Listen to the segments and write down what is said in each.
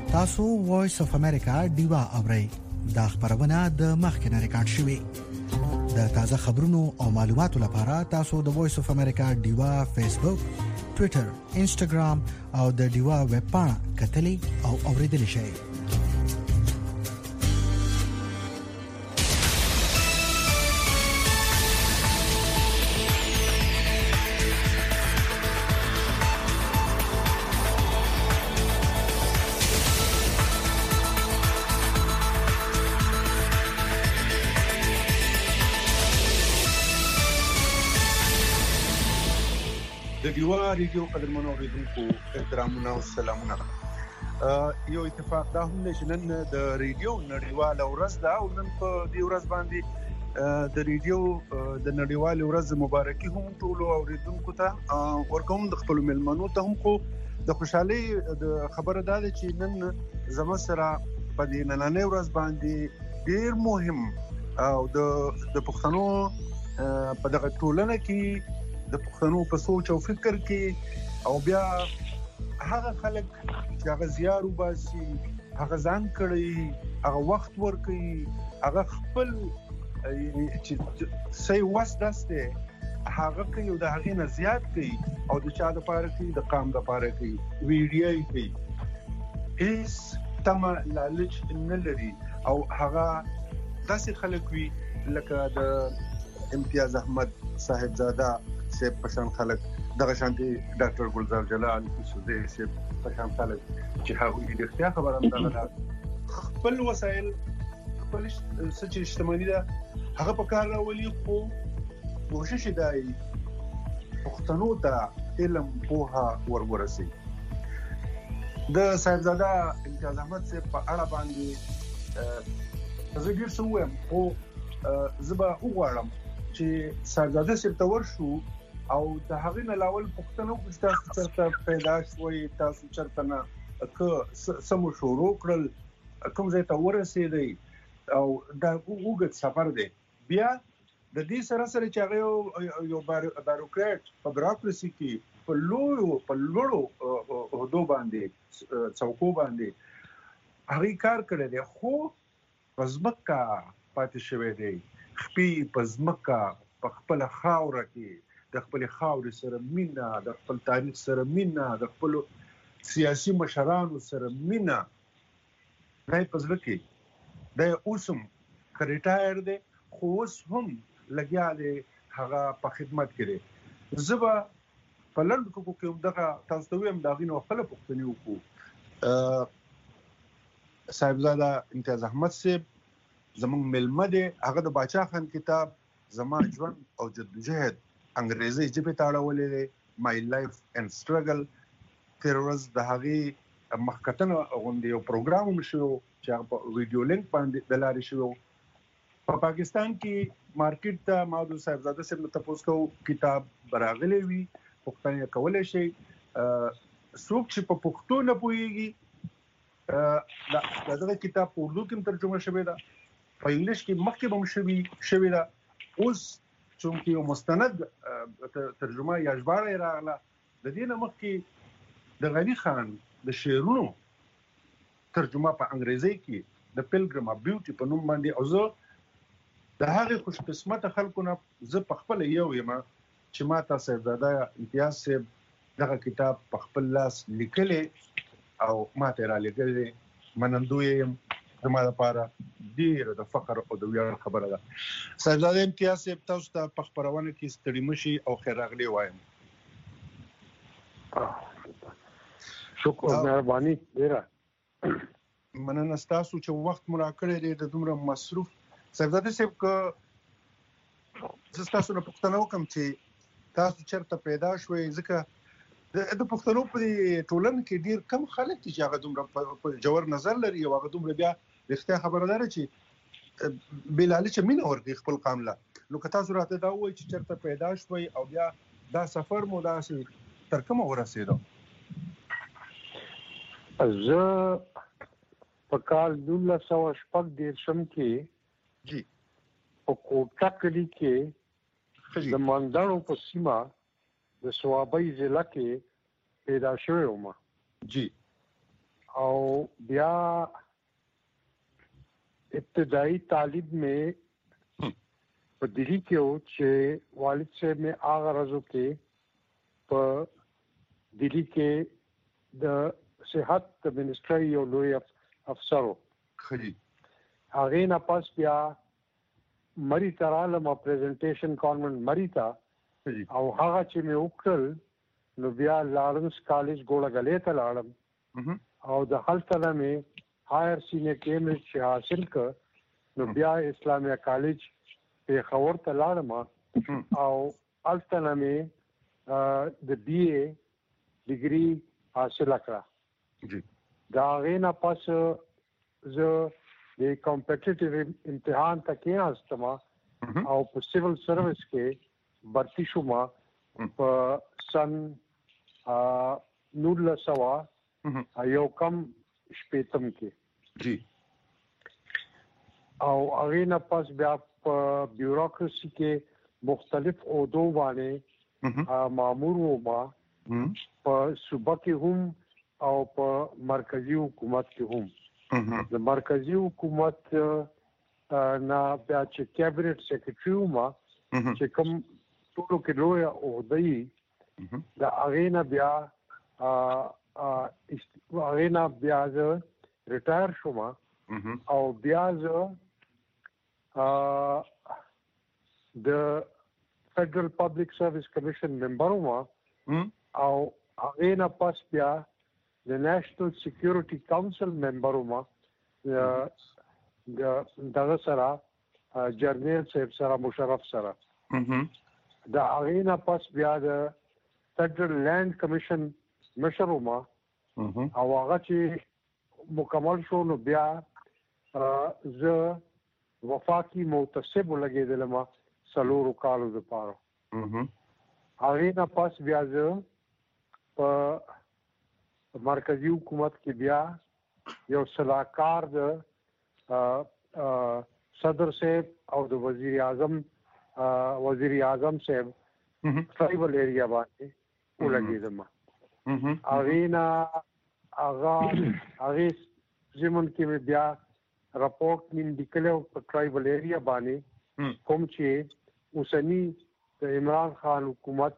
تاسو وایس اف امریکا دیوا اورئ دا خبرونه د مخکنه ریکارډ شوې د تازه خبرونو او معلوماتو لپاره تاسو د وایس اف امریکا دیوا فیسبوک، ټوئیټر، انسټاګرام او د دیوا ویب پاڼه کتلی او اوریدلی شئ. د دیوا ریډیو قدرمنو اوریدونکو احترامونه او سلامونه. یو اتفاق دا هم چې نن د ریډیو نړیواله ورځ ده او نن په دې ورځ باندې د ریډیو د نړیواله ورځ مبارکي هم ټول اوریدونکو ته ورکوم. د خپل ملمنو ته هم خو د خوشحالي د خبره ده چې نن زموږ سره په دې نننۍ ورځ باندې ډیر مهم او د پښتنو په دغه ټولنه کې د پښتنو په سوچ او فکر کې او بیا هغه خلک چې هغه زیار وباسي، هغه ځان کړی، هغه وخت ورکړي، هغه خپل چې سي وسدسته هغه کوي او د هغې نه زیات کوي او د چا لپاره کوي، د قام لپاره کوي، ویډیو کوي، هیڅ تمه لالچ نه لري. او هغه داسې خلک وي لکه د امتیاز احمد صاحبزاده سیب پشان خلک، دغه شانتي ډاکټر ګلزار جلال سوزي سیب پشان خلک چې هغه د اختیار خبره هم دغه خپل وسایل خپل سچ اجتماعي ده هغه په کار راولي. خو کوشش دی پښتنو ته علم پوهه ورسي. د صاحبزاده امتیاز احمد سیب په اړه باندې زه ډیر څه وایم، خو زه به وغواړم چې صاحبزاده سیب ته ورشو او د هغې نه لاول پوښتنه وکړو چې تاسو چېرته پیدا شوئ، تاسو چېرته نه سمو شروع کړل، کوم ځای ته ورسېدئ او دا اوږد سفر دی. بیا د دې سره سره چې هغه یو بیروکراټ په بیروکراسي کې په لوړو عهدو باندې څوکو باندې هغې کار کړی دی، خو په ځمکه پاتې شوی دی. خپې په ځمکه په خپله خاوره کې د خپل خاورې سره مینه، د خپل تاریخ سره مینه، د خپل سیاسي مشرانو سره مینه دا په زړه کې دا اوسم ریټایر دی، خو اوس هم لګیا دی هغه په خدمت کې دی. زه به په لنډ کې دغه تاسو ته وایم د هغې نه خپله پوښتنې وکړو. صاحبزاده امتیاز احمد صاحب زموږ مېلمه دی، هغه د باچا خان کتاب زما ژوند او جدوجهد انګریزي ژبې ته اړولی دی، مای لایف اینډ سټرګل. تېره ورځ د هغې مخکتنه غوندې یو پروګرام هم شوی چې هغه په ویډیو لینک باندې د لارې شوی. په پاکستان کې مارکیټ ته ما د صاحبزاده صاحب نه تپوس کوو کتاب به راغلی وي، پوښتنې یې کولی شئ. څوک چې په پښتو نه پوهېږي د دغه کتاب په اردو کې هم ترجمه شوې ده، په انګلیش کې مخکې به هم شوې ده. اوس چونکې یو مستند ترجمه یا ژباړه یې راغله، د دې نه مخکې د غني خان د شعرونو ترجمه په انګریزي کې د پیلګرم اف بیوټي په نوم باندې، او زه د هغې خوش قسمته خلکو نه زه په خپله یو یم چې ما ته صاحبزاده امتیاز صاحب دغه کتاب په خپل لاس لیکلی او ما ته یې رالیږلی دی. منندوی یم، زما لپاره ډېره د فخر او د ویاړ خبره ده. صاحبزاده امتیاز صاحب تاسو ته په خپرونه کې ستړي مه شئ او خیر راغلی وایم. شکر، مهرباني ډېره مننه ستاسو چې وخت مو راکړی دی د دومره مصروف. صاحبزاده صاحب که زه ستاسو نه پوښتنه وکړم چې تاسو چېرته پیدا شوئ، ځکه د پښتنو په ټولنه کې ډېر کم خلک دي چې هغه دومره جوړ نظر لري او هغه دومره بیا رښتیا خبره ده چې بې لالچه مینه ورکوي خپل قام له. نو که تاسو راته دا ووایئ چې چېرته پیدا شوئ او بیا دا سفر مو داسې تر کومه ورسېده؟ زه په کال 1946 کې جی په کوټه کلي کې د مندړو په سیمه د سوابۍ ضلع کې پیدا شوی وم. جی او بیا ابتدائی تعلیم میں په دلی کې او چې والد صاحب مې هغه ورځو کې په دلی کې د صحت منسټري یو لوی افسر خلی هغه نه پاس بیا مری تراله ما پریزنټیشن کانونټ مری تا او هغه چې مې وکړل نو بیا لارنس کالج ګوړه ته لاړم او د هلته مې هایر سینیئر کیمبرج حاصل کړ نو بیا اسلامیه کالج په خور ته لاړم او هلته مې د بی اے ډیګري حاصل کړه دا غینا پس زه د کمپټیټیو امتحان ته کېناستم او په سیول سروس کې برتی شوم په سن 1900 یو کم شپیتم کې جی او هغه نه پس بیا په بیوروکراسي کې مختلف عہدو باندې مامور وما په صوبه کې هم او په مرکزی حکومت کې هم د مرکزی حکومت نه بیا چې کیبنټ سیکریټری وما چې کوم ټولو کې لوی عہده دا اغینا بیا زه ریټایر شوم او بیا زه د فیډرل پبلک سروس کمیشن ممبر وم او اغینا پس بیا د نېشنل سکیورټي کونسل ممبر وم دغه سره جرنیل صاحب سره مشرف سره دا اغینا پس بیا د فیډرل لینډ کمیشن مشر وم او هغه چې مکمل شو نو بیا زه وفاقي محتسب لګېدلم څلورو کالو دپاره هغې نه پس بیا زه په مرکزی حکومت کې بیا یو صلاحکار د صدر صاحب او د وزیر اعظم صاحب ټرایبل ایریا باندې ولګېدم هغې نه هغې زمون کې بیا رپورټ مې لیکلی په ټرایبل ایریا باندې کوم چې اوسني د عمران خان حکومت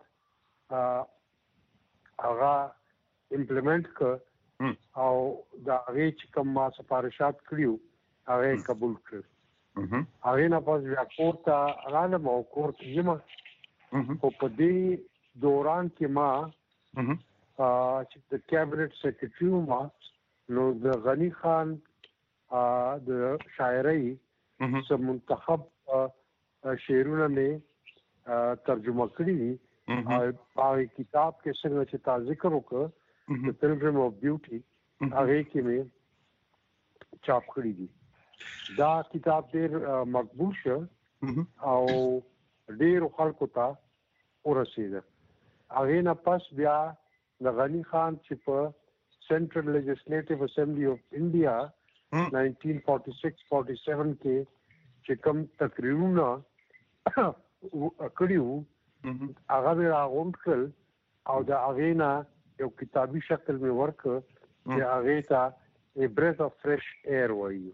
هغه امپلیمنٹ کړ او دا هغې چې کوم ما سفارشات کړي هغه قبول کړ هغې نه پس بیا کور ته رالم او کور کې یم خو په دې دوران کې ما چې د کیبنټ سیکریټري وم نو د غني خان د شاعرۍ څه منتخب شعرونه مې ترجمه کړي هغه کتاب کې څنګه چې تا ذکر وکړ د پلګریم اف بیوټي هغه کې مې چاپ کړي دي دا کتاب ډېر مقبول شو او ډېر خلکو ته ورسېده هغې نه پس بیا د غني خان چې په سینټرل لیجسلیټیو اسمبلی اف انډیا 1946-47 کې چې کوم تقریرونه کړي وو هغه مې راغونډ کړل او د هغې نه یو کتابي شکل مې ورکړ چې هغې ته A Breath of Fresh Air وایي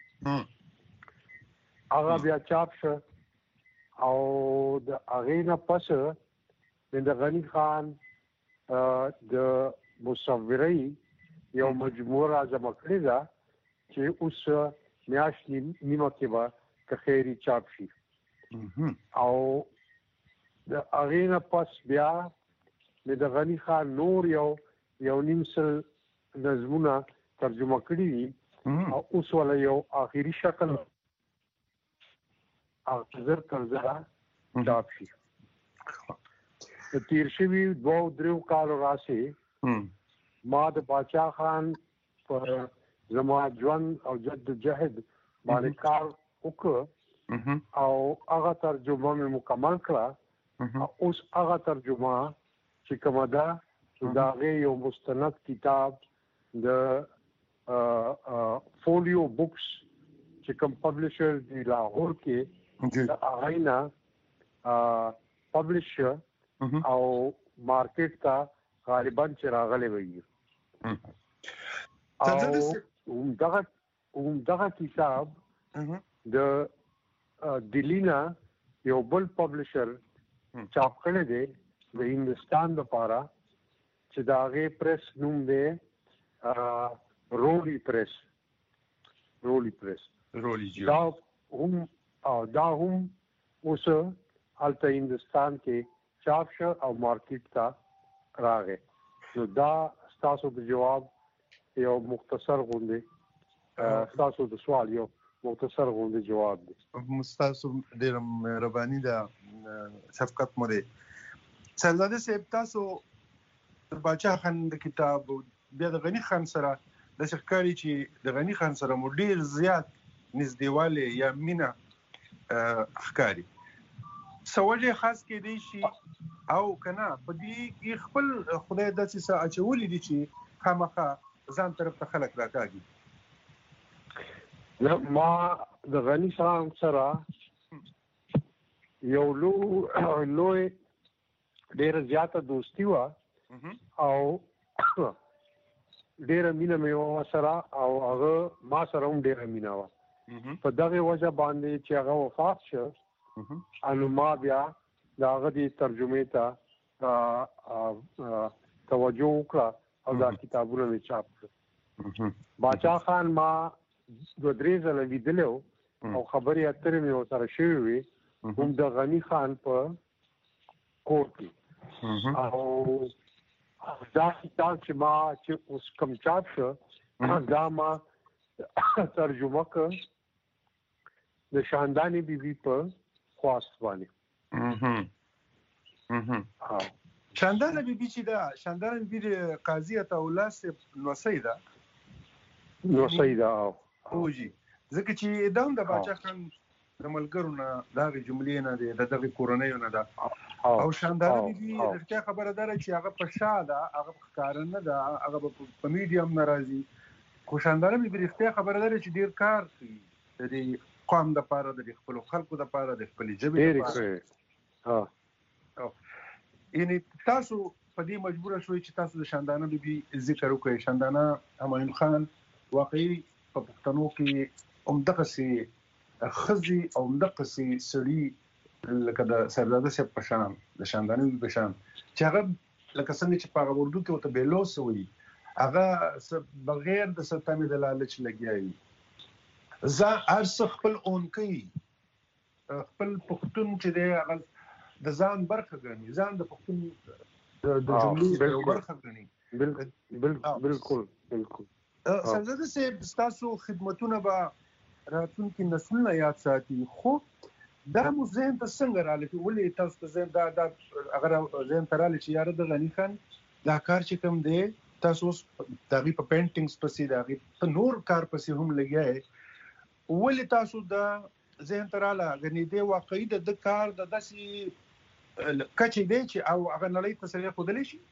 هغه بیا چاپ شو او د هغې نه پس د غني خان د مصورۍ یو مجموعه راجمع کړې ده چې اوس میاشت نیمه کې به که خیري چاپ شي او د هغې نه پس بیا د غني خان نور یو نیم سل نظمونه ترجمه کړي دي او اوس والا یو آخري شکل زر تر زره چاپ شي د تیر شوي 2-3 کالو راسې ما د باچا خان پر زما ژوند او جدوجهد باندې کار وکړ او هغه ترجمه مې مکمل کړه اوس هغه ترجمه چې کومه ده د هغې یو مستند کتاب د فولیو بکس چې کوم پبلشر دی لاهور کې د هغې نه پبلش او مارکیټ ته غالبا چې راغلی وي او دغه کتاب د دلینا یو بل پبلشر چاپ کړی دی د هندستان لپاره چې دا غي پریس نوم دی رولی پریس دا هم اوس الته هندستان کې چاپ شو او مارکیټ ته راغی. نو دا تاسو د جواب یو مختصر غونډه تاسو د سوال یو مختصر غونډه جواب دی. مستاسو ډیر مهرباني ده شفقت مو دی. سرزاده صاحب تاسو د باچا خان د کتاب بیا د غنی خان سره د شکاري چې د غنی خان سره مو ډیر زیات نږدېواله یا مینا ښکاری سوالې خاص کې دی شي او کنه په دې کې خپل خدای داسې څه اچولې دي چې خامخا ځان طرف ته خلک راکاږي. ما د غنی خان سره یو لوی ډیر زیاته دوستی و او ډیر مینه مې سره او هغه ما سره هم ډیر مینه و. په دغه وجه باندې چې هغه وفات شو انو ما بیا دا هغه د ترجمه ته توجه وکړه او دا کتابونه مې چاپ کړ. باچا خان ما دوه درې ځله لیدلو او خبرې اترې مې ورسره شوې وې هم د غنی خان په کور کې او دا کتاب چې ما چې اوس کوم چاپ شو دا ما ترجمه کړ د شاندانې بیبي په خواست باندې. شاندانه بیبي چې دا شاندانه بیبي قاضي عطاالله صاحب نوسۍ ده اوجی ځکه چې دا هم د باچا خان د ملګرو نه دغه جملې نه دی دغه کورنۍ نه ده او شاندانه بیبي درته خبره ده چې هغه په شاده هغه ښکار نه ده هغه په میډیم ناراضي خو شاندانه بیبي رښتیا خبره ده چې ډیر کار کوي د قوم د پاره د خپل خلکو د پاره د خپل ژبې لپاره. یعنی تاسو په دې مجبور شوئ چې تاسو د شاندانه بیبي ذکر وکړئ. شاندانه همایون خان واقعي په پښتنو کې عمدغه سي خزي او عمدغه سي سړي لکه د سرزاده صاحب په شان د شاندانه بیبي په شان چې هغه لکه څنګه چې په اردو کې وته بیلوس وي هغه بغیر د ستامي د لالچ لګیایي ارس خپل اون کوي خپل پښتون چې دی هغه د ځان برخه ګڼي ځان د پښتون د جملې برخه ګڼي. بالکل سرزاده صاحب تاسو خدمتونه به راتلونکي نسلونه یاد ساتي خو دا مو ذهن ته څنګه راغلی ولې تاسو ته ذهن دا اگر ذهن ته راغلی چې یاره د غنی خان دا کار چې کوم دی تاسو دغه په پینټینګز پسې دغه په نور کار پسې هم لګیای ولې تاسو د ذهن ته راغلی غنی دی واقعي د کار د داسې کچې دی چې او هغه نړۍ ته سره خودلی شي.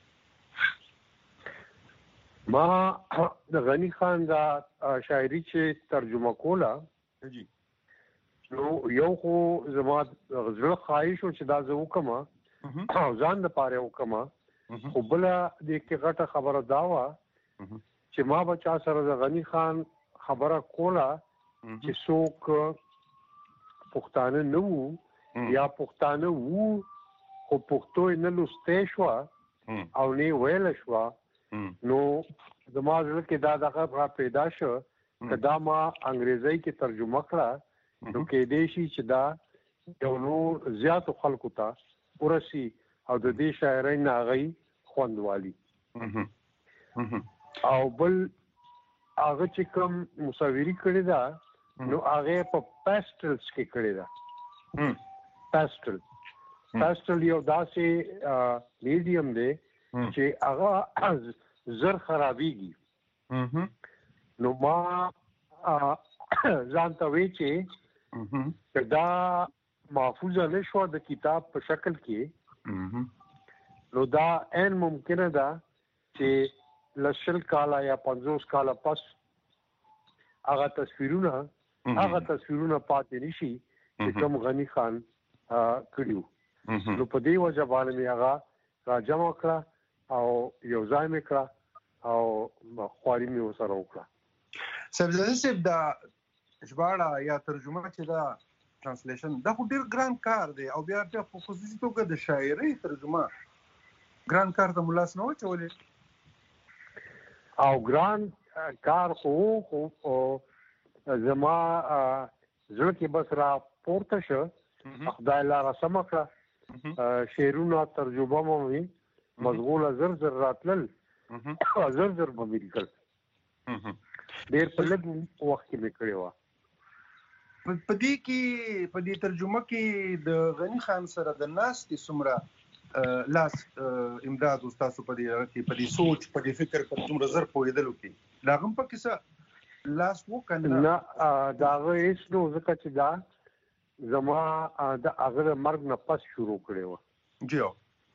ما د غنی خان دا شاعري چې ترجمه کوله نو یو خو زما زړه خواهش و چې دا زه وکړم او ځان دپاره وکړم خو بله دې کې غټه خبره دا وه چې ما به چا سره د غنی خان خبره کوله چې څوک پښتانه نه وو یا پښتانه وو خو پښتو یې نه لوستی شوه او نه یې ویله شوه نو زما زړه کې دا دغه را پیدا شو که دا ما انګریزۍ کې ترجمه کړه نو کېدی شي چې دا یو نور زیاتو خلکو ته ورسي او د دې شاعرۍ نه هغوی خوند والي. او بل هغه چې کوم مصوري کړې ده نو هغه په پاسټلز کې کړې ده. پاسټل یو داسې میډیم دی چې هغه زر خرابېږي نو ما ځان ته وی چې دا محفوظه نه شوه د کتاب په شکل کې نو دا عین ممکنه ده چې له 20 کاله یا 50 کاله پس هغه تصویرونه پاتې نشي چې کوم غنی خان کړیو. نو په دې وجه باندې مې هغه را جمع کړه او یو ځای مې کړه او خواري مې وسره وکړه. سبزه صاحب دا ژباړه یا ترجمه چې دا ترانسلیشن دا خو ډیر ګران کار دی او بیا په خصوصي توګه د شاعرۍ ترجمه ګران کار ته ملاس نه وچولې او ګران کار خو زما زړه کې بس را پورته شو خدای لاره سم کړه شعرونه ترجمه مو وي مشغول زر راتلل زر به مې لیکل ډېر په لږ وخت کې مې کړی و. په دې ترجمه کې د غني خان سره د ناستې څومره لاس امداد تاسو په دې سوچ په دې فکر په څومره زر پوهېدلو کې دا هم پکې څه لاس وکنه نه دا هیڅ نو ځکه چې دا زما د هغه مرګ نه پس شروع کړی و. جیو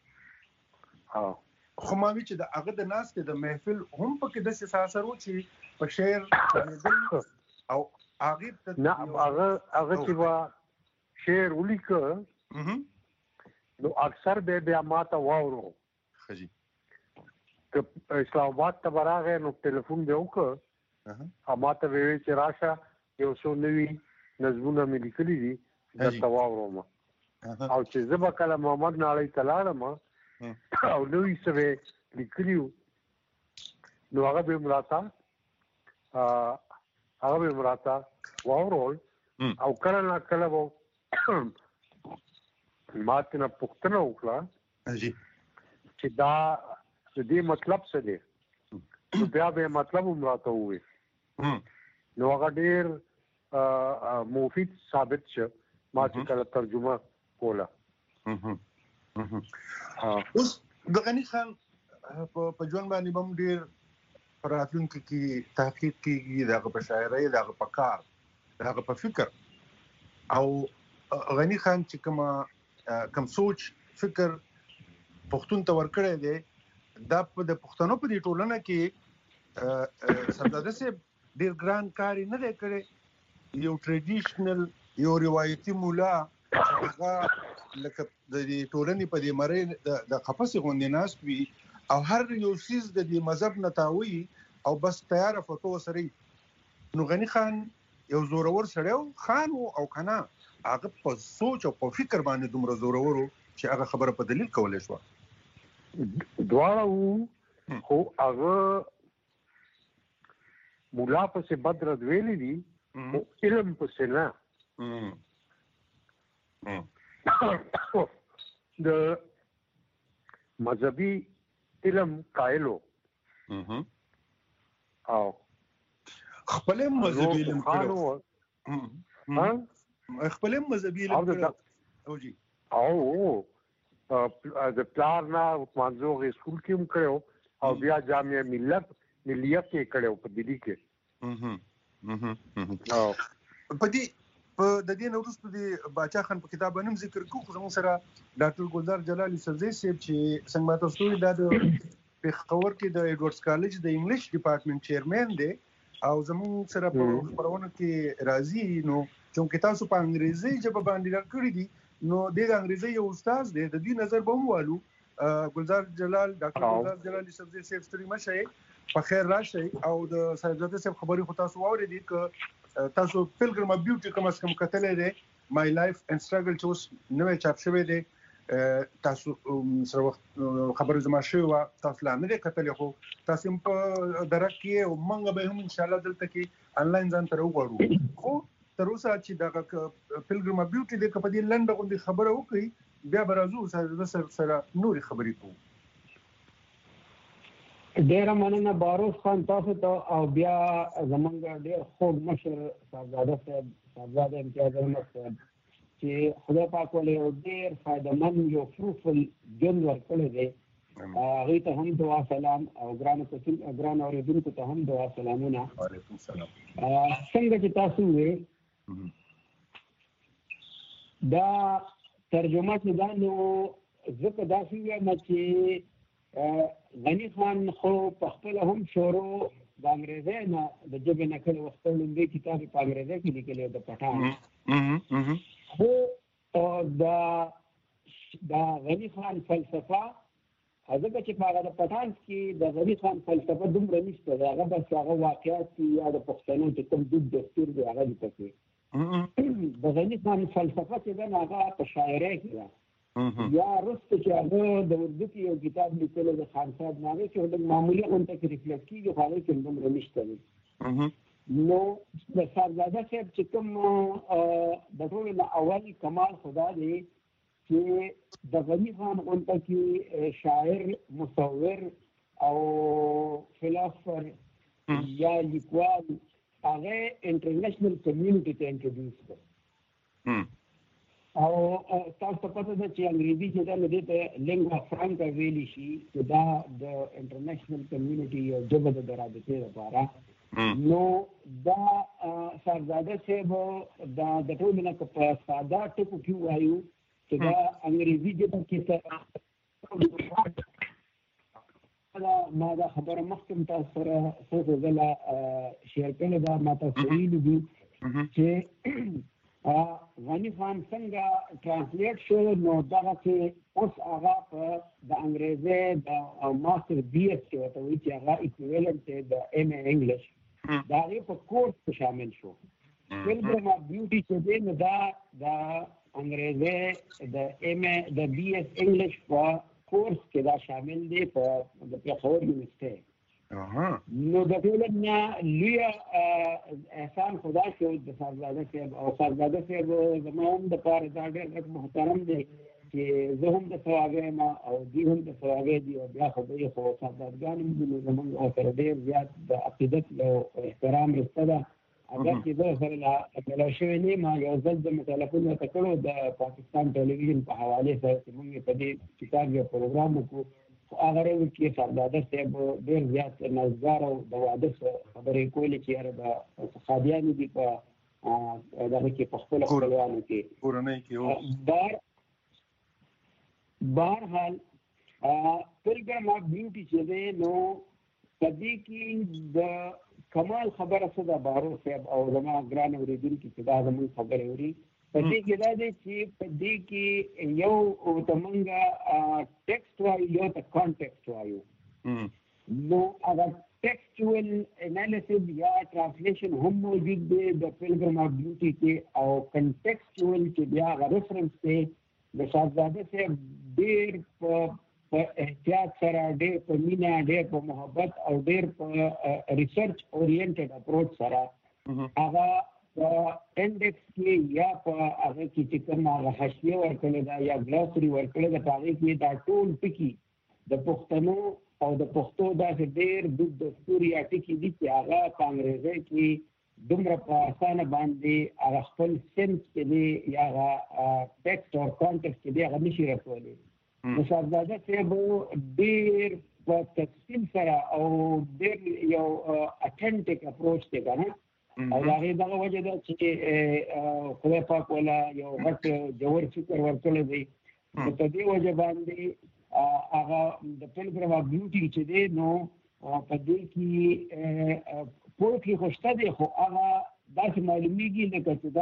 خو ما وی چې د هغه د ناستې د محفل هم پکې د اثر و چې په شعر او هغه نه هغه چې وا شعر ولیکه نو اکثر به بیا ماته واورو خجی که اسلام آباد ته راغی نو ټلیفون به وکړ ماته وی چې راشه یو څو نوي نظمونه مې لیکلي دي درته واورم او چې زه به کله محمد ناړۍ ته لاړم او نوي څه به لیکلي نو هغه به مراته واورول او کله نه کله به ماته نه پوښتنه وکړه چې دا د دې مطلب څه دی نو بیا به مطلب مراته ووایي نو هغه ډېر مفید ثابت شو ما چې کله ترجمه کوله. اوس د غني خان په ژوند باندې هم ډېر راتلونکي کې تحقیق کېږي دغه په شاعرۍ دغه په کار دغه په فکر او غني خان چې کوم سوچ فکر پښتون ته ورکړی دی دا د پښتنو په دې ټولنه کې سردار صاحب ډېر ګران کار نه دی کړی. یو ټریډیشنل یو روایتي مولا هغه لکه د ټولنې په دې مری د قفس غوندې ناست وي او هر یو سیز د دې مذهب نتاوي او بس تیار فتو سره نو غني خان یو زورور سړیو خان او کنا هغه په سوچ او په فکر باندې دومره زورور چې هغه خبره په دلیل کولای شو. دواړه خو هغه مولا په څه بدر ویلي دي او علم په څه نه د مذهبي علم قائلو او خپل مذهبي علم کړو خپل مذهبي علم کړو او جی او د پلار نه منځو سکول کې هم کړو او بیا جامعه ملیت کې کړو په دلی کې او په دې د دې نورستو د باچا خان په کتاب باندې ذکر کوو خو موږ سره ډاکټر ګلزار جلالي سبزی صاحب چې څنګه تاسو ته د پېښور کې د ایډورډز کالج د انګلیش ډپارټمنټ چیرمن دی او زموږ سره په خبرونه کې راځي نو چې تاسو په انګریزي ژبه باندې راکړی دي نو د انګریزي یو استاد دی د دې نظر به موالو ډاکټر ګلزار جلالي سبزی صاحب ستړي مشه په خیر راشي او د صاحبزاده صاحب خبرې خو تاسو واورېدې ک تاسو پلګرم بیوټي کوم څه کوم کتلې ده مای لایف اینڈ سټرګل چې اوس نوې چاپ شوی دی تاسو سره خبرې زما شوی و تاسو لا نه کتلې خو تاسو په درک کې او مونږ به هم ان شاء الله دلته کې انلاین ځان تر وګورو خو تر اوسه چې دا پلګرم بیوټي د کپدي لنډه غوندي خبره وکړي بیا برازو سره نوري خبرې کوو. ډیر مننه باروس خان تاسو ته او بیا زمونږ ډیر خوږ مشر صاحبزاده امتیاز احمد صاحب چې خدای پاک ولې ډیر فائدمن یو فروټفل ژوند ورکړی دی هغه ته هم دعا سلام او ګران اوریدونکو ته هم دعا سلامونه. وعلیکم السلام. څنګه چې تاسو وې دا ترجمه کې دا نو ځکه دا څنګه چې غني خان خو په خپل هم شروع د انګریزي نه د جبه نه کړي وخت لومړی کتاب په انګریزي کې لیکلی د پټان خو دا غني خان فلسفه هغه چې په هغه پټان کې د غني خان فلسفه دومره نشته هغه بس هغه واقعیت یا د پښتنو چې کوم د دستور دی هغه دي پکې د غني خان فلسفه چې دا هغه په شاعرۍ کې ده یا رست چې هغه د اردو کې یو کتاب لیکل د خان صاحب نامه چې د معمولی غونډه کې ریفلیکټ کیږي هغه کې دومره نشته نو د صاحبزاده صاحب چې کوم د ټول اول کمال خدا دی چې د غني خان غونډه کې شاعر مصور او فلسفر یا لیکوال هغه انټرنیشنل کمیونټي ته انټروډیوس کړ او تاسو پته ده چې انګریزي چې دا د دې لنګوا فرانکا ویلی شي چې دا د انټرنیشنل کمیونټي او ژبه د رابطې لپاره نو دا صاحبزاده صاحب دا د ټول نه په ساده ټکو کې وایو چې دا انګریزي ژبه کې ما دا خبره مخکې تاسو سره څه ځله شیر کړې ده ما تاسو ویلي دي چې غني خان څنګه ترانسلیټ شو نو دغه کې اوس هغه په د انګریزي د ماستر بي ایس کې ورته وایي چې هغه ایکویولنټ دی د ایم اے انګلیش دا هغې په کورس کې شامل شو پلګرم اف بیوټي چې دی نو دا د انګریزي د ایم اے د بي ایس انګلیش په کورس کې دا شامل دی په د پیښور یونیورسيټي نو د ټول نه لوی احسان خدا شو د صاحبزاده صاحب او صاحبزاده صاحب زموږ د پاره دا ډېر محترم دی چې زه هم د ثوابه ما او دی هم د ثوابه دی او بیا خو به خو صاحبزادګان هم زموږ او سره ډېر زیات د عقیدت او احترام رسته ده اگر چې زه سره لا ملا شوی نه ما یو ځل د ټلیفون ته کړو د پاکستان ټلویزیون په حواله سره چې موږ په دې کتاب یو پروګرام وکړو هغه ورو کې صاحبزاده صاحب ډېر زیات نظر او د واده خبرې کولې چې هر د خادیانو دي په دغه کې په خپل خپلوانو کې کورنۍ کې بهرحال پلګرام اف بیوټي چې دی نو په دې کې د کمال خبره څه ده بارو صاحب او زما ګران اورېدونکي چې دا زموږ خبرې اوري په دې کې دا دی چې په دې کې یو ورته موږ ټیکسټ وایو یو ته کانټیکسټ وایو نو هغه ټیکسچوال انالیسز یا ټرانسلیشن هم موجود دی د پلګرام اف بیوټي کې او کنټیکسچوال چې بیا هغه ریفرنس دی د صاحبزاده صاحب ډېر په احتیاط سره ډېر په مینه ډېر په محبت او ډېر په ریسرچ اورینټډ اپروچ سره هغه په انډیکس کې یا په هغه کې چې کوم هغه حاشیه ورکړې ده یا ګلاسري ورکړې ده په هغې کې دا ټول ټکي د پښتنو او د پښتو داسې ډېر د دستور یا ټکي دي چې هغه په انګریزي کې دومره په اسانه باندې هغه خپل سنس کې دی یا هغه ټیکسټ او کانټیکسټ کې دی هغه نشي رسولی نو صاحبزاده صاحب ډېر په تفصیل سره او ډېر یو اټنټیک اپروچ دی که نه او د هغې دغه وجه ده چې خدای پاک والا یو غټ جوور فکر ورکړی دی نو په دې وجه باندې هغه د پلګرام اف بیوټي چې دی نو په دې کې پوټکي خو شته دی خو هغه داسې معلومیږي لکه چې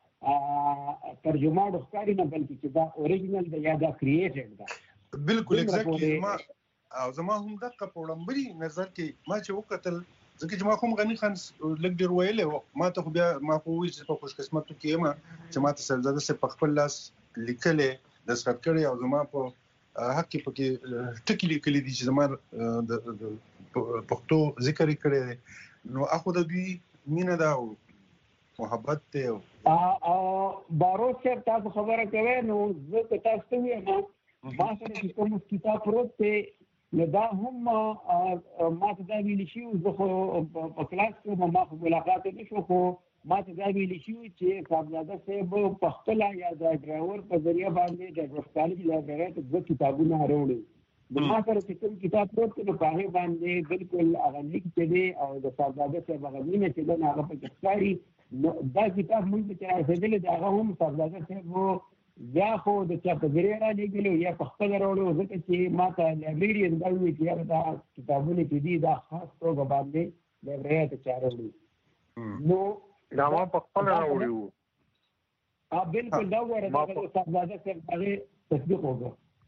دا ترجمه د ښکاري نه بلکې چې دا اوریجنل ده یا دا کریټډ ده بالکل ایگزیکټلی ما او زما هم دغه په وړاندې نظر کې ما چې وکتل ځکه چې ما کوم غني خان لږ ډېر ویلې ما ته خو بیا ما خو وایي چې په خوش قسمتو کې یم چې ما ته صاحبزاده صاحب په خپل لاس لیکلې دستخط کړی او زما په حق کې پکې ټکي لیکلي دي چې زما د پښتو ذکر یې کړی دی نو اخو د دوی مینه ده او محبت ته او بارو صاحب تاسو خبره کوي نو زه که تاسو ته وایم ما سره چې کوم کتاب پروت دی نو دا هم ما ته دا ویلي شوي زه خو په کلاس کې ما خو ملاقات نه شو خو ما ته دا ویلي شوي چې صاحبزاده صاحب په خپله یا د ډرایور په ذریعه باندې د ډرایور کالج لایبررۍ ته 2 کتابونه راوړي د ما سره چې کوم کتاب پروت دی نو په هغې باندې بالکل هغه لیک چې دی او د صاحبزاده صاحب هغه مینه چې ده نو هغه پکې ښکاري نو دا کتاب موږ ته چې رارسېدلی دی هغه هم صاحبزاده صاحب یا خو د چا په ذریعه را لېږلي یا په خپله راوړي ځکه چې ما ته لایبرېرین دا ووایي چې یاره دا کتابونه چې دي دا خاص توګه باندې لایبررۍ ته چا راوړي نو دا ما په خپله راوړي وو بالکل دا وګوره دغه صاحبزاده صاحب هغې تصدیق وکړه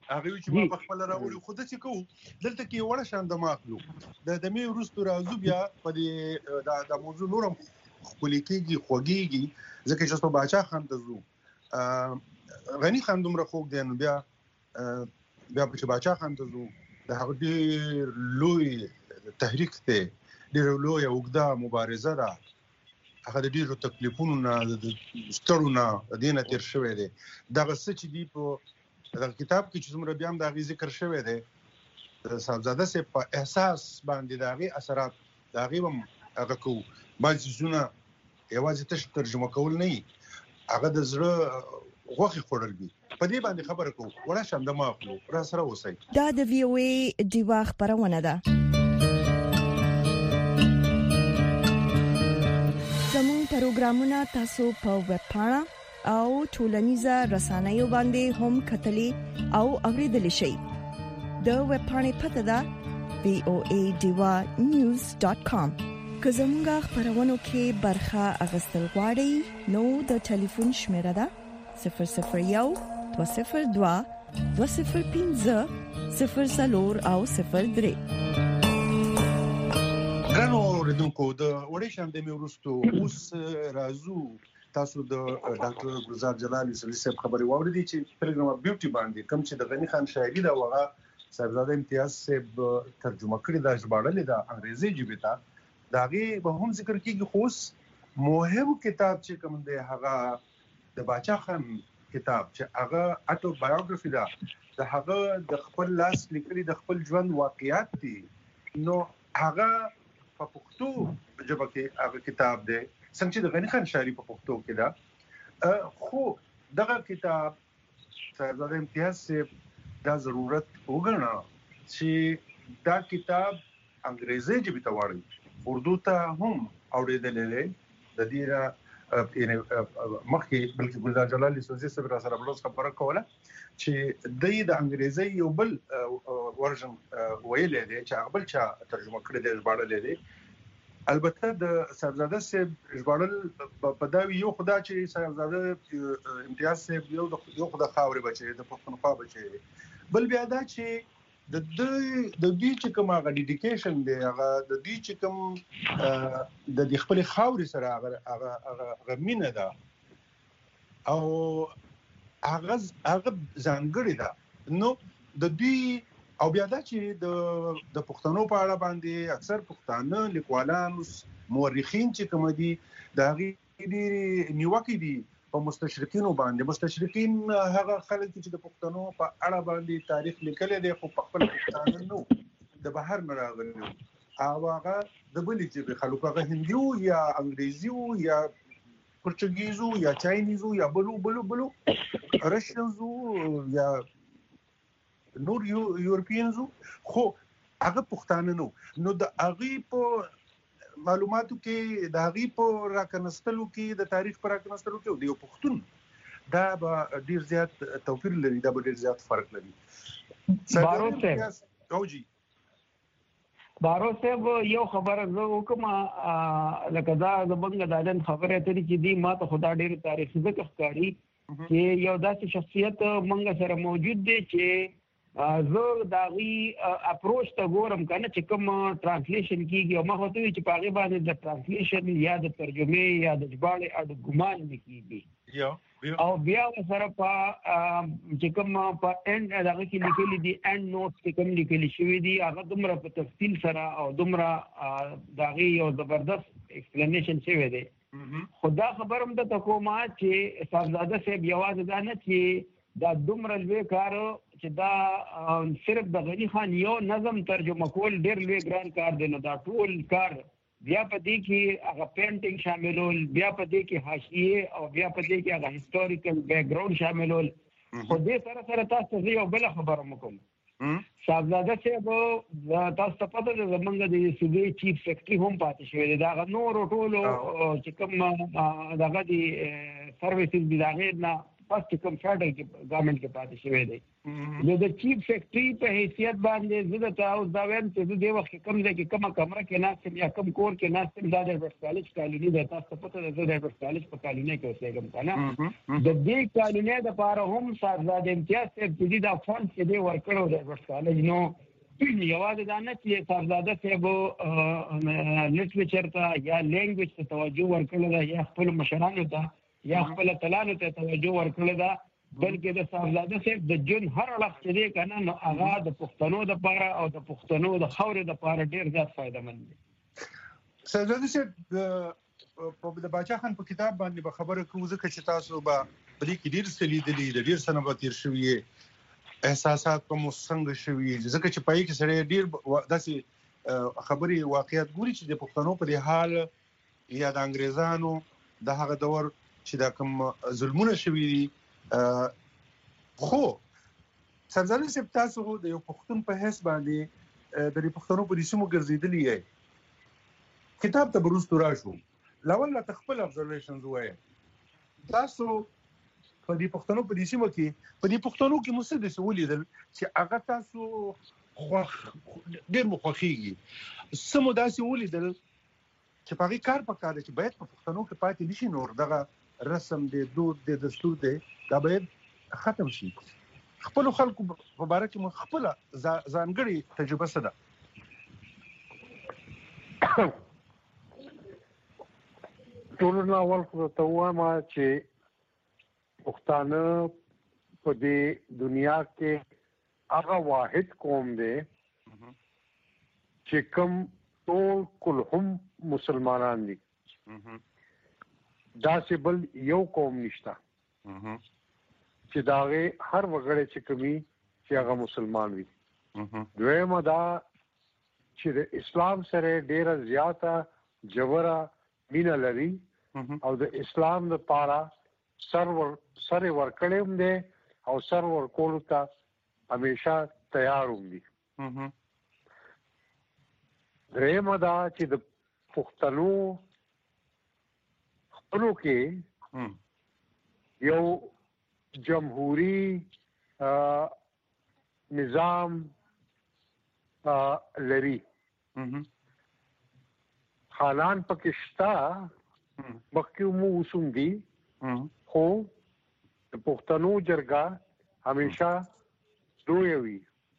هغه چې ما په خپل راوړي خود چې کو دلته کې وړه شان د ماخلو د می ورستو راځو بیا په دې د موضوع نورم خپلېږي خوږيږي ځکه چې په باچا خان ته زو غني خان دومره خوږ دی نو بیا په باچا خان ته زو د هغه ډېر لوی تحریک ته ډېر لوی اوږده مبارزه ده هغه د ډېرو تکلیفونو نه د ستړو نه دینه تیر شوی دی دغه څه چې دی په دا کتاب کې چې څومره بیا هم دا غي ذکر شوی دی صاحبزاده سي په احساس باندې دا غي اثرات دا غي هم هغه کو بعضی زونه یوازې تش ترجمه کول نه هغه د زړه غوخي خورل دي په دې باندې خبره کو وړه شم د ماخلو را سره وسی دا د وی او ای دیوا خبرونه ده زموږ پروګرامونه تاسو په ویب پاڼه او ټولنیزه رسنیو باندې هم کتلی او اوریدلی شئ د ویب پاڼې پته ده voadiwa.news.com که زموږ خبرونو کې برخه اغستل غواړئ نو د ټلیفون شمیره ده 001 202 205 00 او 03 ګرانو اوریدونکو د وړې شاندې مې ورستو اوس راځو تاسو د ډاکټر ګلزار جلال یوسفزي صاحب خبري واوریدي چې پروګرام بیوټي باندې کوم چې د غني خان شاعري دا وغه صاحبزاده امتیاز صاحب ترجمه کړی دا ژباړلې دا انګريزي ژبه ته داغي به هم ذکر کیږي خوس مهم کتاب چې کوم دی هغه د باچا خان کتاب چې هغه اټو بایوګرافي دا د هغه د خپل لاس لیکلي د خپل ژوند واقعیات دي نو هغه په پښتو ژبه کې هغه کتاب دی څنګه چې د غني خان شاعري په پښتو کې دا خو دغه کتاب صاحبزاده امتیاز صاحب دا ضرورت وګڼه چې دا کتاب انګريزي ژبه ته واړي اردو ته هم اوریدل لري د دې مخکې بلکې ګلزار جلال یوسفزي صاحب را سره بلوز خبره کوله چې د انګريزي یو بل ورژن ویل دي چې هغه بل چا ترجمه کړی دی ژباړل دي البته د صاحبزاده صاحب ژباړل په دا یو خدا چې صاحبزاده امتیاز صاحب یو خدا خاورې بچي د پښتونخوا بچي بل بیا دا چې د دې چې کوم هغه ډیډیکیشن دی هغه د دې چې کوم د خپل خاورې سره هغه مینه ده او هغه ځانګړی ده نو د دې او بیا دا چې د پښتنو په اړه باندې اکثر پښتانه لیکوالان مورخین چې کوم دي دا غي نیوکې دي په مستشرقینو باندې مستشرقین هغه خلک چې د پښتنو په اړه باندې تاریخ لیکل دي خو په خپل پښتانه نو د بهر نه راغلي او هغه د بلې چې خلکو هغه هندیو یا انګریزیو یا پرتګیزو یا چاینیزو یا بلو رشینزو یا نور یورپینزو خو هغه پښتانه نو د هغه په معلوماتو کې د هغه په راکنستلو کې د تاریخ پر راکنستلو کې د یو پښتون دا به ډیر زیات توپیر لري دا به ډیر زیات فرق لري بارو صاحب یو خبره زه وکم لکه دا د بنګ دالن خبره ته چې دی ما ته خدا ډیر تاریخ ذکر ښکاری چې یو داسې شخصیت منګ سره موجود دی چې زه داغي اپروچ ته ګورم کنه چې کوم ترانسلیشن کیږي او ما هوته چې په هغه باندې د ترانسلیشن یا د ترجمه یا د ژباړې اډ ګمان نکېږي او بیا سره په چې کوم په اند دغه کې لیکلي دي اند نوټ کې کوم لیکلي شوی دي هغه دومره په تفصیل سره او دومره داغي یو زبردست ایکسپلینیشن شوی دی خدا خبرم د تکوما چې صاحبزاده صاحب یوازې دا نه چې دا دومره لوی کار چې دا صرف د غني خان یو نظم ترجمه کول ډېر لوی ګران کار دی نو دا ټول کار بیا په دې کې هغه پینټینګ شاملول بیا په دې کې حاشیه او بیا په دې کې هغه هیستوریکل بیک ګراوند شاملول خو دې سره تاسو یو بل خبره مکم صاحبزاده صاحب تاسو ته پته ده زمونږ د صوبې چیف سیکرټري هم پاتې شوی دی دا نور ټولو چې کوم دغه دي سرویسز دي هغه نه فرست کوم فدرل کې ګورنمنت کې پاتې شوی دی نو د چیف سیکرټري په حیثیت باندې زه د تاسو دا وایم چې د دې وخت کې کوم ځای کې کومه کمره کې ناستم یا کوم کور کې ناستم دا د کالج کالونی د تاسو پته ده د کالج په کالونی کې اوسېږم کنه د دې کالونی د لپاره هم صاحبزاده امتیاز صاحب چې دا فند چې دی ورکړو د کالج نو یوازې دا نه چې صاحبزاده صاحب لټریچر ته یا لینګویج ته توجه ورکړل دا یا خپل مشرانو ته یا خپل تلانو ته توجه ورکړل دا بلکې د صاحبزاده صاحب د جون هر اړخ چې دی کنه نو هغه د پښتنو د لپاره او د پښتنو د خاورې د لپاره ډیر زیات فائدمن دی. صاحبزاده صاحب په د باچا خان په کتاب باندې به خبره کوو ځکه چې تاسو به په دې کې ډیر څه لیدلي د ډیر څه نه به تیر شوي احساسات په مو څنګه شوي ځکه چې په کې سره ډیر داسې خبرې واقعیت ګوري چې د پښتنو په دې حال یا د انګریزانو د هغه دور چې دا کوم ظلمونه شوي دي خو صاحبزاده صاحب تاسو د یو پښتون په حساب باندې د پښتنو په دې ګرځیدلی یې کتاب ته بروستو راشو لاول لا تخپل ابزرویشنز وایي تاسو په دې پښتنو په دې سیمه کې مسدس ولیدل چې هغه تاسو ډېر مخخيږي سمو داسې ولیدل چې په هغه کار پکاره چې باید په پښتنو کې پاتې نشي نور دغه رسم دی دود دی دستور دی دا باید ختم شي خپل خلکو په باره کې مو خپل ځانګړي تجربه څه ده ټول نو اول خو ته وایم چې پښتانه په دې دنیا کې هغه واحد قوم دی چې کوم ټول کلهم مسلمانان دي دا چې بل یو قوم نشته چې داغه هر وګړی چې کوي چې هغه مسلمان وي دویمه دا چې د اسلام سره ډیره زیاته جوړه مینه لري او د اسلام لپاره سر ورکړم دي او سر ورکول ته همیشه تیار وم دي دویمه دا چې د پښتنو خپلو کې یو جمهوری نظام لري حالان پکشتا مخکې مو وسوم دي خو د پښتنو جرګه همیشه دوی وي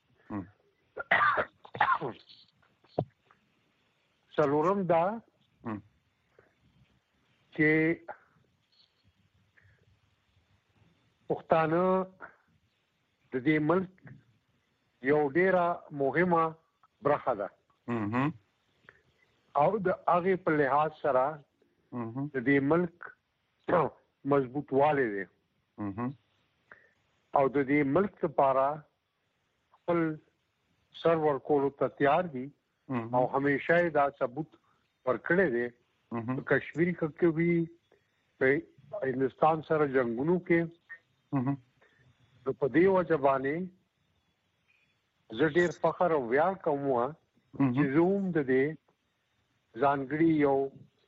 څلورم دا چې پښتانه د دې ملک یو ډیره مهمه برخه ده او د هغه په لحاظ سره د دې ملک مضبوط والي دي او د دې ملک لپاره خپل سرور کولو ته تیار دي او همیشه دا ثبوت ورکړي دي کشمیر کې وی په هندستان سره جنگونو کې د پدې وجبانه زه ډېر فخر او ویاړ کوم چې زوم د دې ځانګړي یو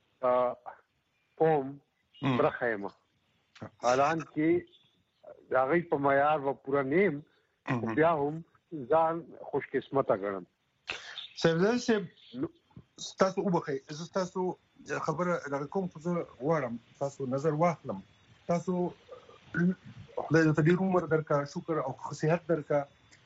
قوم برخه حالان کې دا غي په معیار و پورا نیم بیا هم ځان خوش قسمت غړم صاحبزاده صاحب تاسو وبخې زه تاسو خبره کوم څه غواړم تاسو نظر واخلم تاسو د ډېر عمر درکا شکر او صحت درکا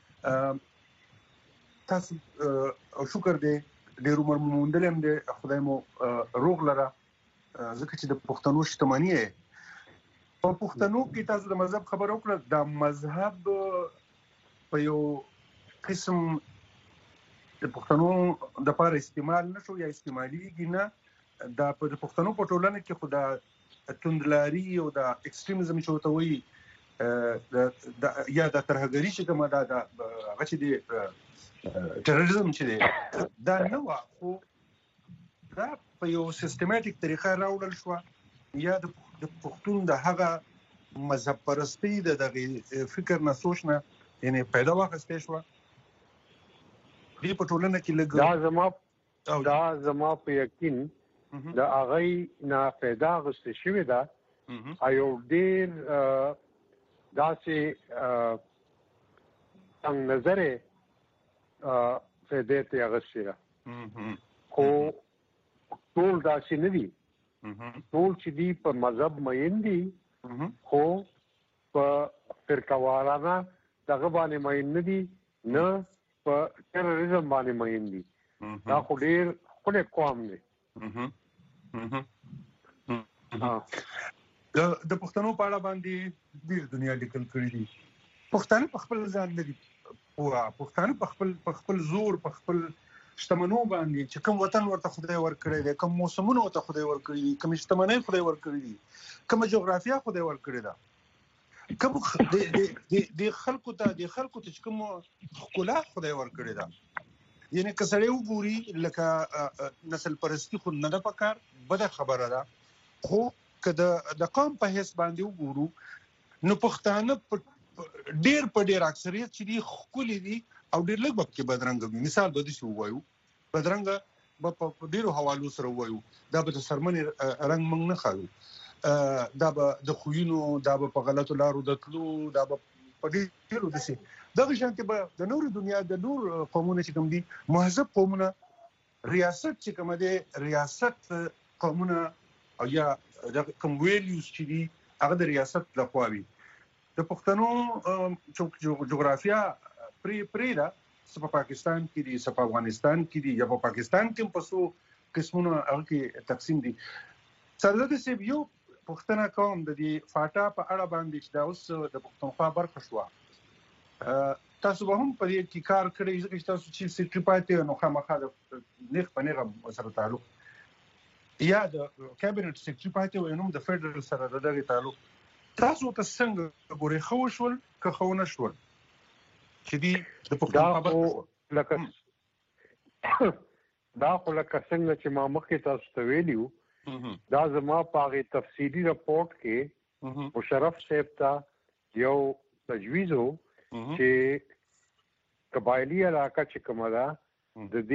تاسو او شکر دې ډېر عمر موندل هم دې خدای مو روغ لره ځکه چې د پښتنو شتمنۍ په پښتنو کې تاسو د مذهب خبر وکړه د مذهب په یو قسم د پښتنو د لپاره استعمال نشو یا استعماليږي نه د پښتنو په ټولنه کې خدا توندلاري او د ایکستریمزم چوتوي یا د ترهګری چې کومه دا هغه چې دی ټیرریزم چې دی دا نه و خو دا په یو سیستماتیک طریقه راوړل شو یا د پښتون د هغه مذهب پرستی د فکر نه سوچنه یعنی پیدا واخستې شو دې په ټولنه کې لګ دا زما په یقین د هغه نه پیدا غوښتل شوی دا ایو ډیر دا چې څنګه نظر فائدې ته غشيره خو ټول دا چې نه دي ټول چې دی په مذهب مین دي خو په فرقوارانه دغه باندې مین نه دي نه په ټیرریزم باندې مین دي دا خو ډیر خپل قوم دی د پښتنو په اړه باندې د دنیا لیکل کړی دي پښتانه په خپل ځان لري پورا پښتانه په خپل زور په خپل شتمنو باندې چې کوم وطن ورته خدای ورکړي دي کوم موسمونه ورته خدای ورکړي دي کوم شتمنۍ خدای ورکړي دي کوم جغرافیه خدای ورکړي ده کوم د خلکو ته کوم خلا خدای ورکړي ده یعنی کسړی وګوري لکه نسل پرستی خو نه ده پکار بده خبره ده خو کله د قوم په حساب باندې وګورو نو پښتانه ډیر اکثریت چې دی خولي دي او ډیر لږ وخت بدرنګ مثال به دي وایو بدرنګ په ډیرو حوالو سره وایو دا به د سرمنې رنگ موږ نه خالو دا به د خوینو دا به په غلطو لارو دتلو دا به په ډیرو دسي دغه شانته به د نور دنیا د نور قومونه چې کوم دي مهذب قومونه ریاست چې کوم دي ریاست قومونه او یا د کوم ویلیوز چې دي هغه د ریاست لخوا وي د پښتنو جغرافیا پریدا په پاکستان کې دي په افغانستان کې دي یا په پاکستان کې په څو قسمونو هغه کې تقسیم دي سرده سي یو پښتنه قوم د دې فاټا په اړه باندې چې دا اوس د پښتونخوا برخه شو تاسو به هم په دې کې کار کړی چې تاسو چې سټری پاتې نو خامخا د نیغ په نیغه سره تعلق یا د کابینټ سیکریټری پاتې وینم د فدرال سره د دغه تعلق تاسو ته څنګه ګوري خو شول که خو نه شول چې دی د پښتون لکه دا خو لکه څنګه چې ما مخکې تاسو ته ویلیو دا زما په هغه تفصیلی رپورت کې مشرف صاحب ته یو تجویز وو چې قبایلی علاقہ چې کومه ده د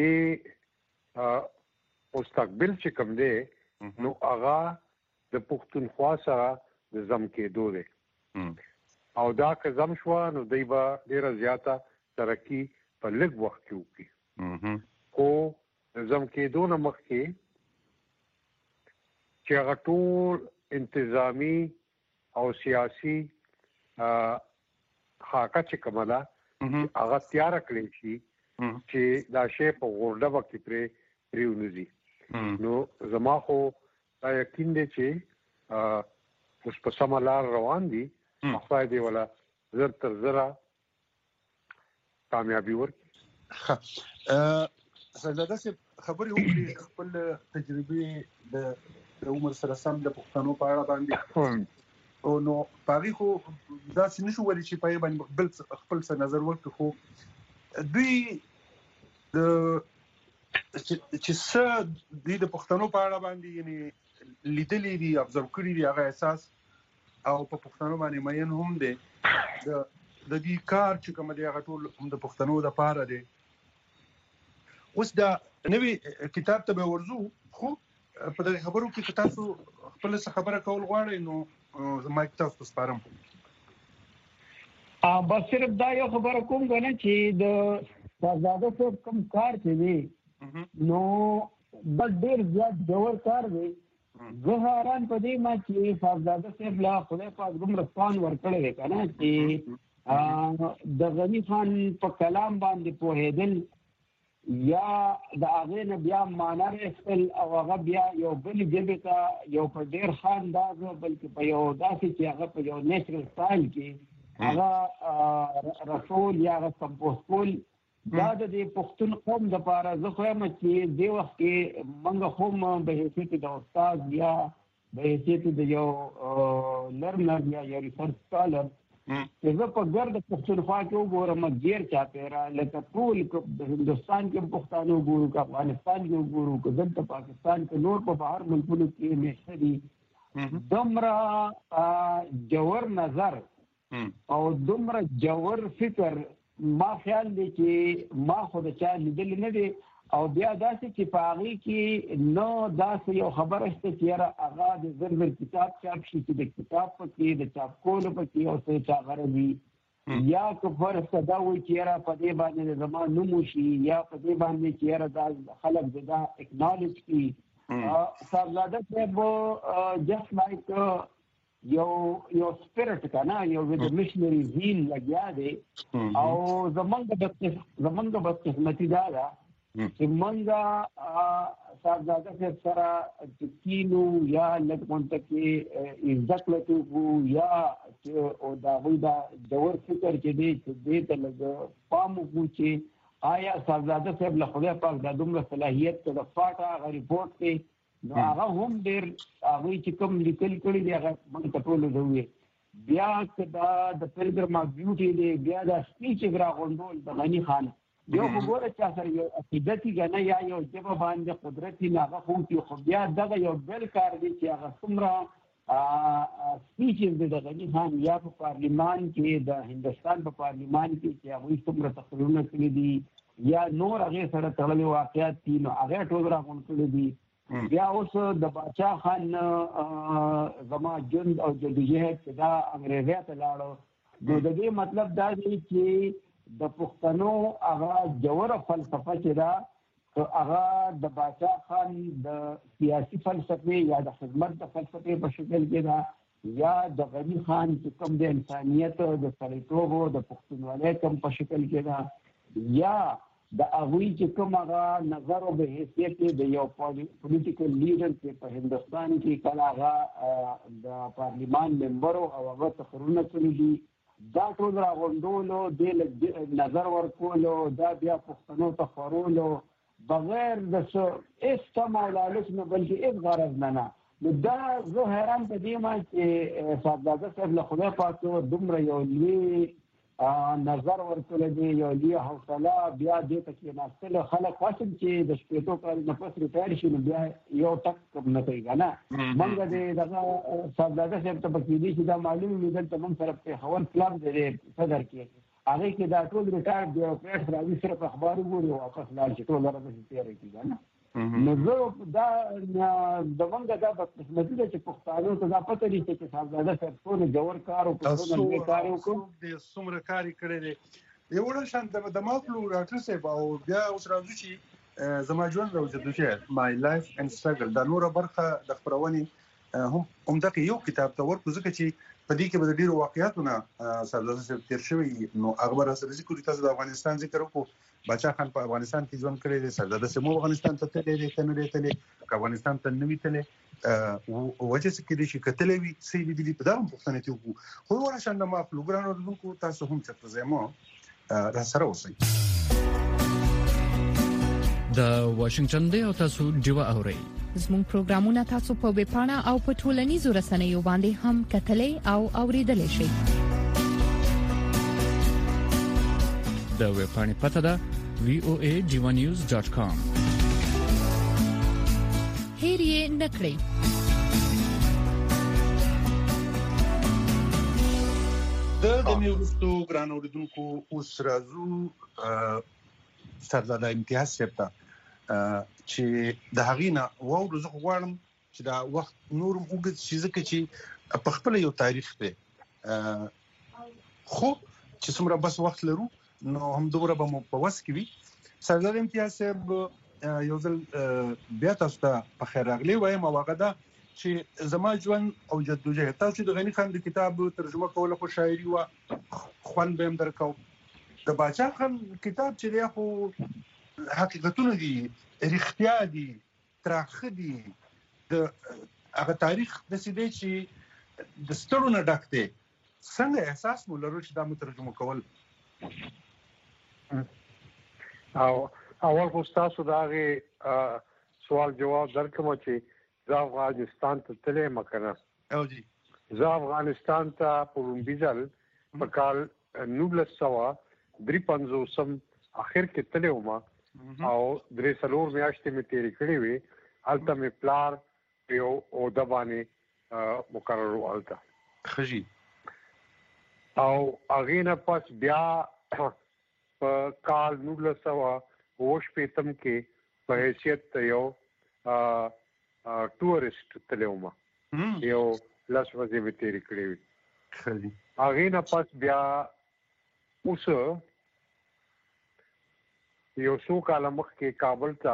دې مستقبل چې کوم دی نو هغه د پښتونخوا سره د زم کېدو دی او دا که زم شو نو دی به ډیره زیاته ترقی په لږ وخت کې وکړي خو د زم کېدو نه مخکې چې هغه ټول انتظامی او سیاسي خاکه چې کومه ده هغه تیار کړی شي چې دا شی په غونډه وکړي پرېونځي نو زما خو دا یقین دی چې اوس په سمه لار روان دي خدای دې ولا زر تر زره کامیابی ورکړي سردار صاحب خبرې وکړي خپل تجربې د عمر سره سم د پښتنو په اړه باندې او نو پاري خو دا څه نشو ولې چې پای باندې بل خپل څه نظر ورکړي خو دوی د چې څه د پښتنو په اړه باندې یعنی لیدلې دي ابزرو کړی دي هغه احساس او په پښتنو باندې مېن هم دي د دې کار چې کوم دی هغه ټول هم د پښتنو د پاره دي اوس دا نوې کتاب ته به ورزو خو په دغه خبرو کې تاسو خپل څه خبره کول غواړئ نو زما کتاب تاسو سپارم بس صرف دا یو خبره کوم غواړم چې د شاهزاده صاحب کوم کار کوي نو بل ډیر زیات ډور کار دی زه حیران پدې ما چې شاهزاده صاحب لا خدای پاک دومره پان ورکړی دی کنه چې د غنی خان په کلام باندې پوهېدل یا د هغه نه بیا معنا رسل او هغه بیا یو بل جبه ته یو په ډیر خانداز بلکې په یو داسې چې هغه په یو نیچرل سټایل کې هغه رسول یا هغه کمپوز کول دا د پښتون قوم د پاره زه خو یم چې د وخت کې موږ هم به حیثیت د استاد یا به حیثیت د یو لرنر یا یو ریسرچ سکالر چې زه په ګرد پښتونخوا کې وګورم غیر چاپېره لکه ټول د هندوستان کې پښتانه وګورو که افغانستان کې وګورو که دلته پاکستان کې نور په بهر ملکونو کې مشته دي دومره جوور نظر او دومره جوور فکر ما خیال دی چې ما خو د چا لیدل نه دی او بیا داسې چې په هغې کې نو داسې یو خبره شته چې یاره هغه د زر کتاب چاپ شي چې د کتاب پکې د چاپ کولو پکې یو څه چې هغه وي یا که فرض ته دا وایي چې یاره په دې باندې زما نوم وشي یا په دې باندې چې یاره دا خلک دا اکنالج کړي. صاحبزاده صاحب جسټ لایک یو سپیرټ که نه یو د مشنري زیل لګیا دی او زمونږ بدقسمتي دا ده چې مونږه صاحبزاده صاحب سره چې کینو یا لږ غونډه کې زده کړه کوو یا او د هغوی دا ډول فکر چې دی چې دې ته لږ پام وکړو چې آیا صاحبزاده صاحب له خدای پاک دا دومره صلاحیت ته د فاټه هغه ریپورټ دی نو هغه هم ډېر هغوی چې کوم لیکل کړي دي هغه موږ ته ټولو ته ووایي. بیا که دا د پیلګرم آف بیوټي دی بیا دا سپیچ راغونډول د غني خان یو خو ګوره چا سره یو عقیدتي که نه یا یو ژبه باندې قدرتي نه هغه خو خو بیا دغه یو بل کار دی چې هغه څومره سپیچز دی د غني خان یا په پارلیمان کې د هندوستان په پارلیمان کې چې هغوی څومره تقریرونه کړي دي یا نور هغې سره تړلي واقعات دي نو هغه ټول راغونډ کړي دي. بیا اوس د باچا خان زما ژوند او جدوجہد چې دا انګریزۍ ته لاړو نو د دې مطلب دا دی چې د پښتنو هغه جوړه فلسفه چې دا هغه د باچا خان د سیاسي فلسفې یا د خدمت د فلسفې په شکل کې دا یا د غني خان چې کوم د انسانیت د سړیتوب او د پښتونولۍ کوم په شکل کې دا یا د هغوی چې کوم هغه نظر او به حیثیت د یو پولیټیکل لیډر چې په هندوستان کې کله هغه د پارلیمان ممبر او هغه تقریرونه کړي دي دا ټول راغونډولو دې نظر ورکولو دا بیا پښتنو ته خورولو بغیر د څه هېڅ تمه او لالچ نه بلکې هېڅ غرض نه نو دا زه حیران په دې یم چې صاحبزاده صاحب له خدای پاک دومره یو لوی نظر ورکړی دی یو لوی حوصله بیا دې ته کېناستلو خلک خوښ چې د شپېتو کالو نه پس ریټایر شي نو بیا یو ټک نه کوي که نه موږ د دغه صاحبزاده صاحب ته به کېدی چې دا معلوم وي دلته موږ سره پېښور کلب دی صدر کې هغې کې دا ټول ریټایر بیوروکریټس راځي صرف اخبار وګوري او واپس لاړ شي ټول ورځ داسې تېره کړي که نه نو زه دا د موږ دا بدقسمتي ده چې پښتانو ته دا پته نشته چې صاحبزاده صاحب څونه ژور کار وکړو څومره کار وکړو څومره کار یې کړی دی. یو ډول شان د ما پلو ډاکټر صاحب او بیا اوس راځو چې زما ژوند او جدوجہد مای لایف اینډ سټرګل دا نوره برخه د خپرونې همدغه یو کتاب ته ورکړو ځکه چې په دې کې به د ډېرو واقعیاتو نه صاحبزاده صاحب تېر شوي نو هغه به راسره ذکر کړي. تاسو د افغانستان ذکر وکړو باچا خان په افغانستان کې ژوند کړی دی صاحبزاده صاحب مو افغانستان ته تللی دی که نه دی تللی که افغانستان ته نه وي تللی وجه څه کېدای شي که تللی وي څه یې لیدلي په دا هم پوښتنې ترې وکړو. خو وړه شان د ما پلوګرانو اورېدونکو تاسو هم چېرته ځئ مو راسره اوسئ. د واشنگټن دی او تاسو ډیوه اورئ. زموږ پروګرامونه تاسو په ویب پاڼه او په ټولنیزو رسنیو باندې هم کتلای او اوریدلای شئ. د ویب پاڼې پته ده voa.divanews.com. هیر یې نکړئ. د میوستو ګران اوریدونکو اوس راځو صاحبزاده امتیاز صاحب ته چې د هغې نه واورو. زه خو غواړم چې دا وخت نور هم اوږد شي ځکه چې په خپله یو تاریخ دی خو چې څومره بس وخت لرو نو همدومره به مو په وس کې وي. صاحبزاده امتیاز صاحب یو ځل بیا تاسو ته په خیر راغلی وایم او هغه ده چې زما ژوند او جدوجہد تاسو د غني خان د کتاب ترجمه کوله خو شاعري وه خوند به هم درکو. د باچا خان کتاب چې دی خو حقیقتونه دي رښتیا دي تراخه دي د هغه تاریخ داسې دی چې د ستړو نه ډک دی. څنګه احساس مو لرو چې دا مو ترجمه کول؟ او اول خو ستاسو د هغې سوال جواب درکړم چې زه افغانستان ته تللی یم که نه. زه افغانستان ته په لومړي ځل په کال 1953 اخر کې تللی وم او 3 میاشتې مې تېرې کړې وې. هلته مې پلار په یو عهده باندې مقرر و هلته ښه او هغې نه پس بیا په کال 1958 کې په حیثیت یو ټورست تلوما یو لاس ورځې به تیرې کړې وي. هغه نه پس بیا اوس یو څو کال مخکې کابل ته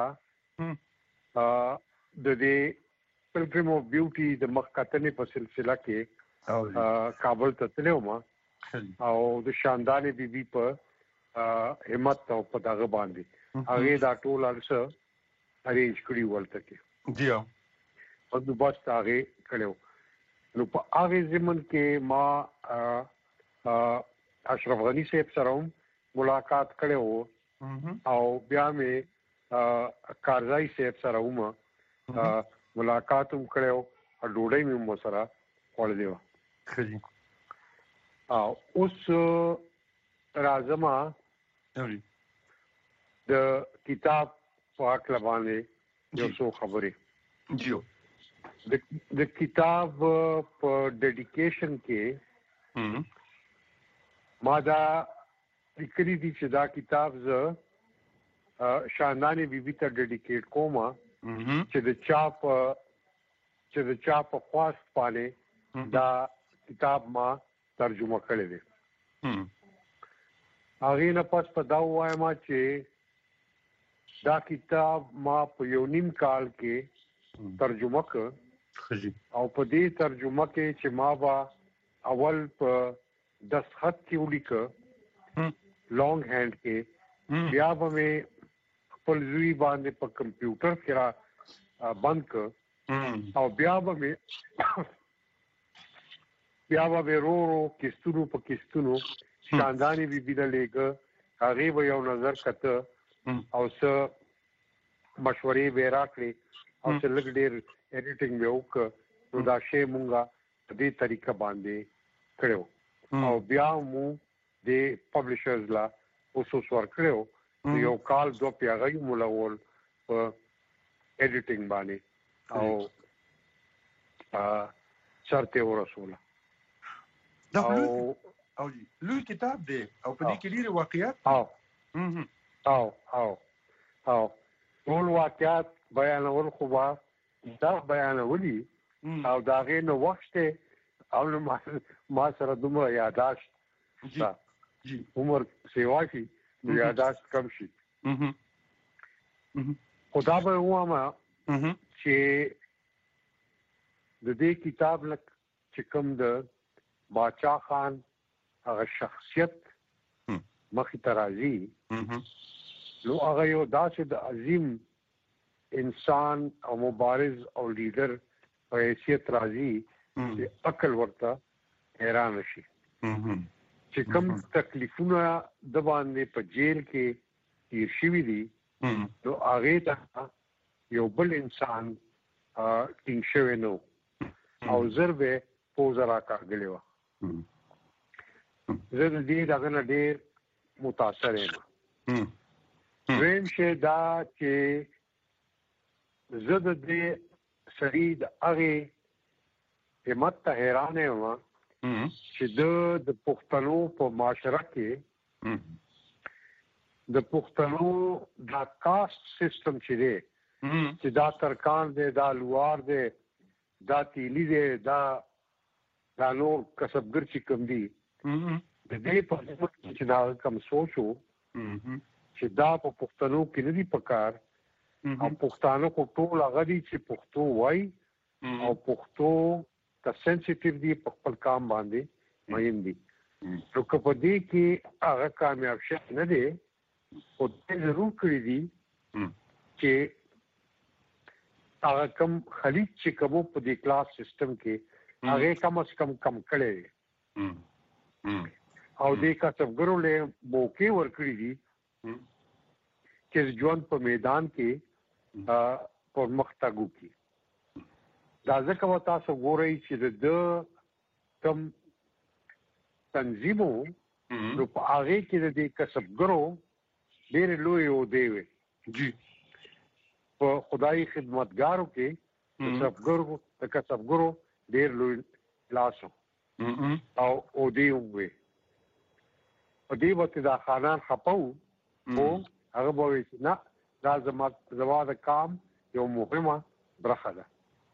د دې پلګریم اف بیوټي د مخکتنې په سلسله کې کابل ته تلوم او د شاندانې بیبي په همت او په دغه باندې هغه دا ټول ارسه ارینج کړی ولته کې جی او بس هغه کړو. نو په هغه زمن کې ما اشرف غنی صاحب سره ملاقات کړو او بیا مې کارزای صاحب سره ملاقات هم کړو او ډوډۍ مې مو سره خوړلې و. او اوس راځم د کتاب په اړه باندې یو څه خبرې. جیو د کتاب په ډیډیکیشن کې ما دا لیکلي دي چې دا کتاب زه شاندانې بیبي ته ډیډیکیټ کوم چې د چا په خواست باندې دا کتاب ما ترجمه کړی دی. هغه نه پس په دا وایم چې دا کتاب ما په یو نیم کال کې ترجمه کړ او په دې ترجمه کې چې ما با اول په 10 خط کې ولیکه لانګ هاند کې بیا به مې خپل زوی باندې په کمپیوټر کې را بند کړ او بیا به رو کیستونو په کیستونو شاندانې بیبي د لګه هغه به یو نظر کته او څه مشورې به راکړي او څه لګ ډېر ایډیټینګ به وکړ. نو دا شی مونږه په دې طریقه باندې کړو او بیا مو د پبلشرز لا اوسو ور کړو یو کال دو پیغه مولول په ایډیټینګ باندې او چرته ورسوله. دا او لوی کتاب دی او په دې کې ډېر واقعیات او ټول واقعیات بیانول خو دا بیانولي او دا غي نو وخت او ما سره دومره یاداشت جی عمر سیوا کی یاداشت کم شي. خدا به وامه چې د دې کتاب لک چې کوم د باچا خان هغه شخصیت مخې ته راځي نو هغه یو داسې د عظیم انسان او مبارز او لیډر په حیثیت راځي چې عقل ورته حیران شي چې کوم تکلیفونه د باندې په جیل کې تیر شوي دي نو هغه ته یو بل انسان ټینګ شوی نو او ضربه پوزرا کاغلی و. زه د دې دغه نه ډېر متاثر یم. ویم شه دا چې زه د دې سړي د هغې همت ته حیران یم چې د پښتنو په معاشره کې د پښتنو دا کاسټ سیستم چې دی چې دا ترکان دی دا لوار دی دا تیلی دی دا نور کسبګر چې کوم دي د دې په چې دا کوم سوچو چې دا په پښتنو کې نه دي پکار او پښتانه کو ټول هغه دي چې پښتو وای او پښتو ته سنسټیټیو دي په خپل کام باندې مهم دي. نو که په دې کې هغه کامیاب شي نه دي او دې ضرور کړی دي چې هغه کم خلیج چې کوم په دې کلاس سیستم کې هغه کم از کم کړي او دې کسبګرو له موقع ورکړي دي چې ژوند په میدان کې پر مختګو کې دا ځکه و تاسو ګورئ چې د کم تنظیمو نو په هغه کې د کسبګرو ډېر لوی او دی جی په خدای خدمتګارو کې کسبګرو ډېر لوی لاسو او دی وي په دې وخت دا خانان خپاو او هغه به نه دا زما د کام یو مهمه برخه ده.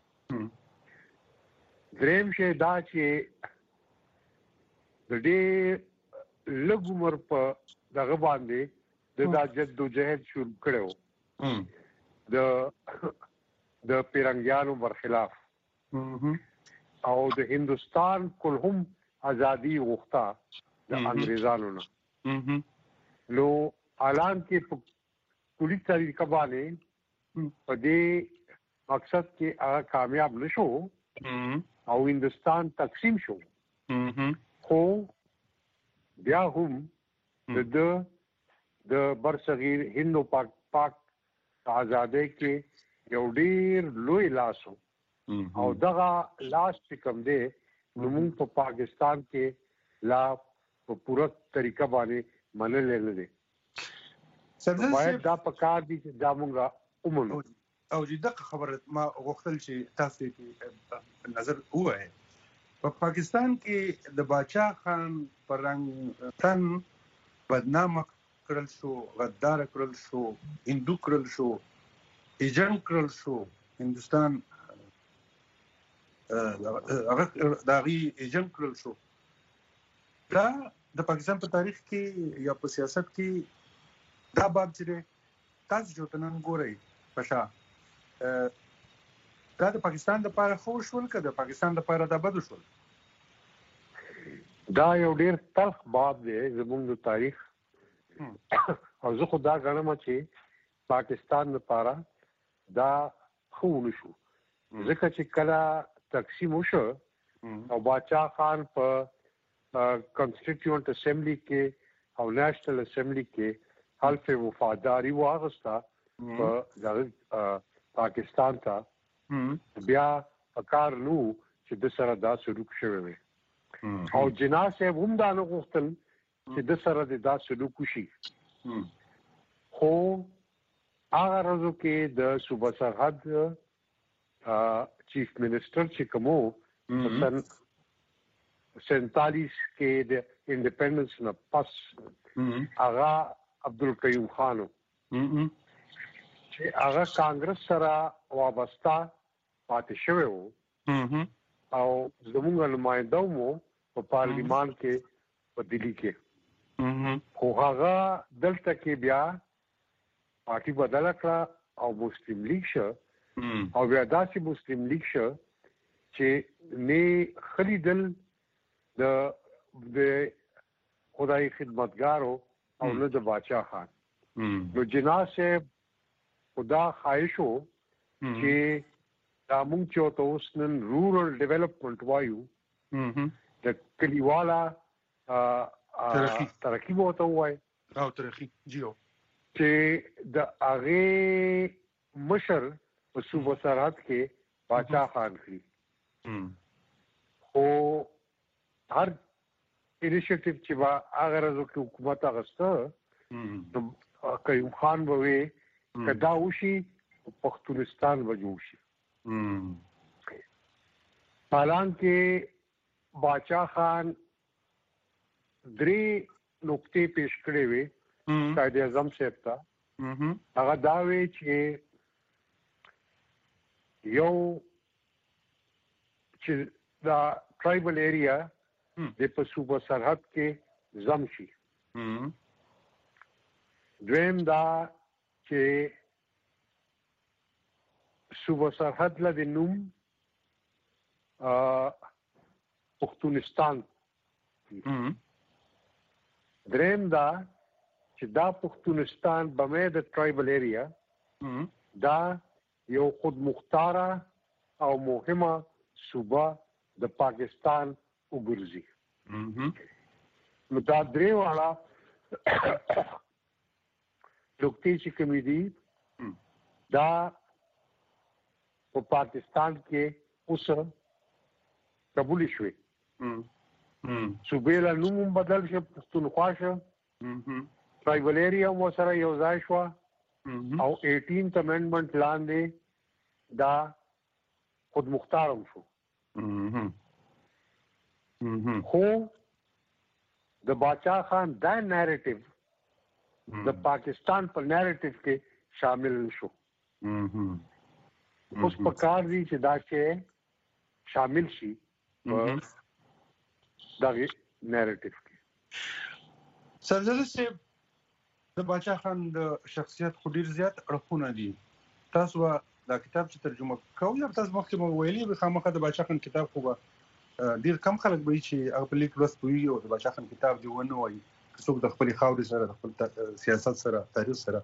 دریم شی دا چې د دې لږ عمر په دغه باندې د جدوجہد شروع کړو د پیرنګیانو برخلاف او د هندستان کلهم ازادي غوښته د انګريزانو نه. نو اعلان کې په کلی طریقه باندې په دې مقصد کې هغه کامیاب نشو او هندستان تقسیم شو. خو بیا هم د برصغیر هند او پاک آزادۍ کې یو ډیر لوی لاسو او دغه لاس چې کوم دی نو موږ په پاکستان کې لا په پوره طریقه باندې منل نه دي. باید دا په کار دي چې دا موږ ومنو. او دغه خبره ما غوښتل چې تاسو ته نظر ووایي. په پاکستان کې د باچا خان پرنګ تن بدنامه کړل شو، غدار کړل شو، هندو کړل شو، ایجنټ کړل شو. هندستان هغه داغي ایجنټ کړل شو. دا د پاکستان په تاریخ کې یا په سیاست کې دا باب چې تاسو جو تنن ګورئ پښا دا د پاکستان لپاره خو شول که د پاکستان لپاره دا بد شول؟ دا یو ډیر تلخ باب دی زموږ د تاریخ او زه خو دا غواړم چې پاکستان لپاره دا خو نشو ځکه چې کله تقسیم وشو او باچا خان په کانسټیټیوئنټ اسمبلی کې او نېشنل اسمبلی کې حلف وفاداری واغستا په پاکستان ته بیا پکار نو چې د سره دا سلوک شوی وي او جناح صاحب هم دا نه غوښتل چې د سره دا سلوک وشي. خو هغه ورځو کې د صوبه سرحد چیف منسٹر چې کومو سن 47 کې د انډیپندنس نه پس هغه عبدالقیوم خانو چې هغه کانګرس سره وابسته پاتې شوی وو او زموږ نماینده مو په پارلیمان کې په دلی کې. خو هغه دلته کې بیا پارټي بدل کړه او مسلم لیگ شو او بیا داسې مسلم لیگ شو چې نه خلیدل د خدای خدمتګارو او نه د باچا خان. نو جناح صاحب خدا خواهشو چې دا مونږ چې ته اوس نن رورل ډیولپمنٹ وایو د کلیوالا ترقی به ورته ووایي او ترقی جیو چې د هغې مشر په صوبه سرحد کې باچا خان کړي. خو هر انیشیټیو چې به هغه ورځو کې حکومت اخیسته نو قیوم خان به وي که دا وشي پښتونستان به جوړ شي. حالانکه باچا خان درې نقطې پیش کړې وې قائد اعظم صاحب ته. هغه دا وی چې یو چې دا ټرایبل ایریا د په صوبه سرحد کې ضم شي. دویم دا چې صوبه سرحد له د نوم پښتونستان. دریم دا چې دا پښتونستان بمې د ټرایبل ایریا دا یو خود مختاره او مهمه صوبه د پاکستان وګرځي. نو دا درې واړه نقطې چې کومې دي دا په پاکستان کې اوس قبول شوي. صوبې له نوم بدل شو، پښتونخوا شو، ټرایبل ایریا مو سره یو ځای شو او 18th امندمنت لاندې دا خود مختارم شو. خو د باچا خان دا نیریټیو د پاکستان په نیریټیو کې شامل شو اوس په کار دي چې دا کې شامل شي دا نریټیو کې. سرزده صاحب د باچا خان د شخصیت خو ډیر زیات اړخونه دي. تاسو دا کتاب چې ترجمه کوو یا تاسو مخکې مو ویلي به خامخا د باچا خان کتاب خو ډیر کم خلک به چې هغه په لیک لوست کوي او د باچا خان کتاب دی ونه وایي څوک د خپل خاورې سره د خپل سیاست سره تاریخ سره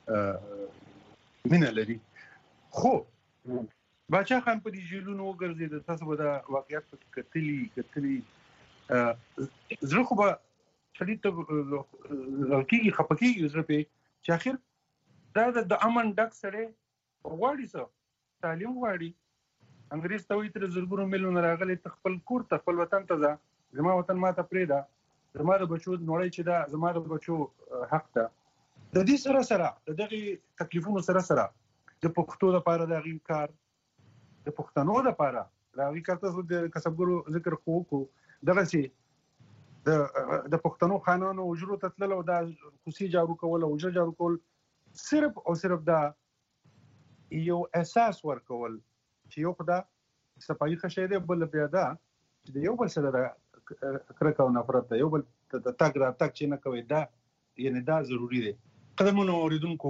مینه لري. خو باچا خان په دې جیلونو وګرځید. تاسو به دا واقعیت کتلی زړه خو به شدید کېږي خپکیږي زړه په چې اخر دا د امن ډک سره غواړي څه تعلیم غواړي. انګریز ته وایي تر زرګونو میلیونه راغلي خپل کور ته خپل وطن ته ځه زما وطن ما ته پرېږده زما د بچو نړۍ چې دا زما د بچو حق ده. د دې سره د دغه تکلیفونو سره د پښتو لپاره د غي کار د پښتنو لپاره د غي کار تاسو د کسبګرو ذکر کوو دغه سي د پښتنو خانانو اجرو تتلل او د کوسي جارو کول او اجر جارو کول صرف دا یو احساس ورکول چې یو خدای صفایي خشه دی بل بیا دا چې یو بل سره کرکه او نفرت یو بل تک چې نه کوي دا یعنی دا ضروری دی. قدمونو اوریدونکو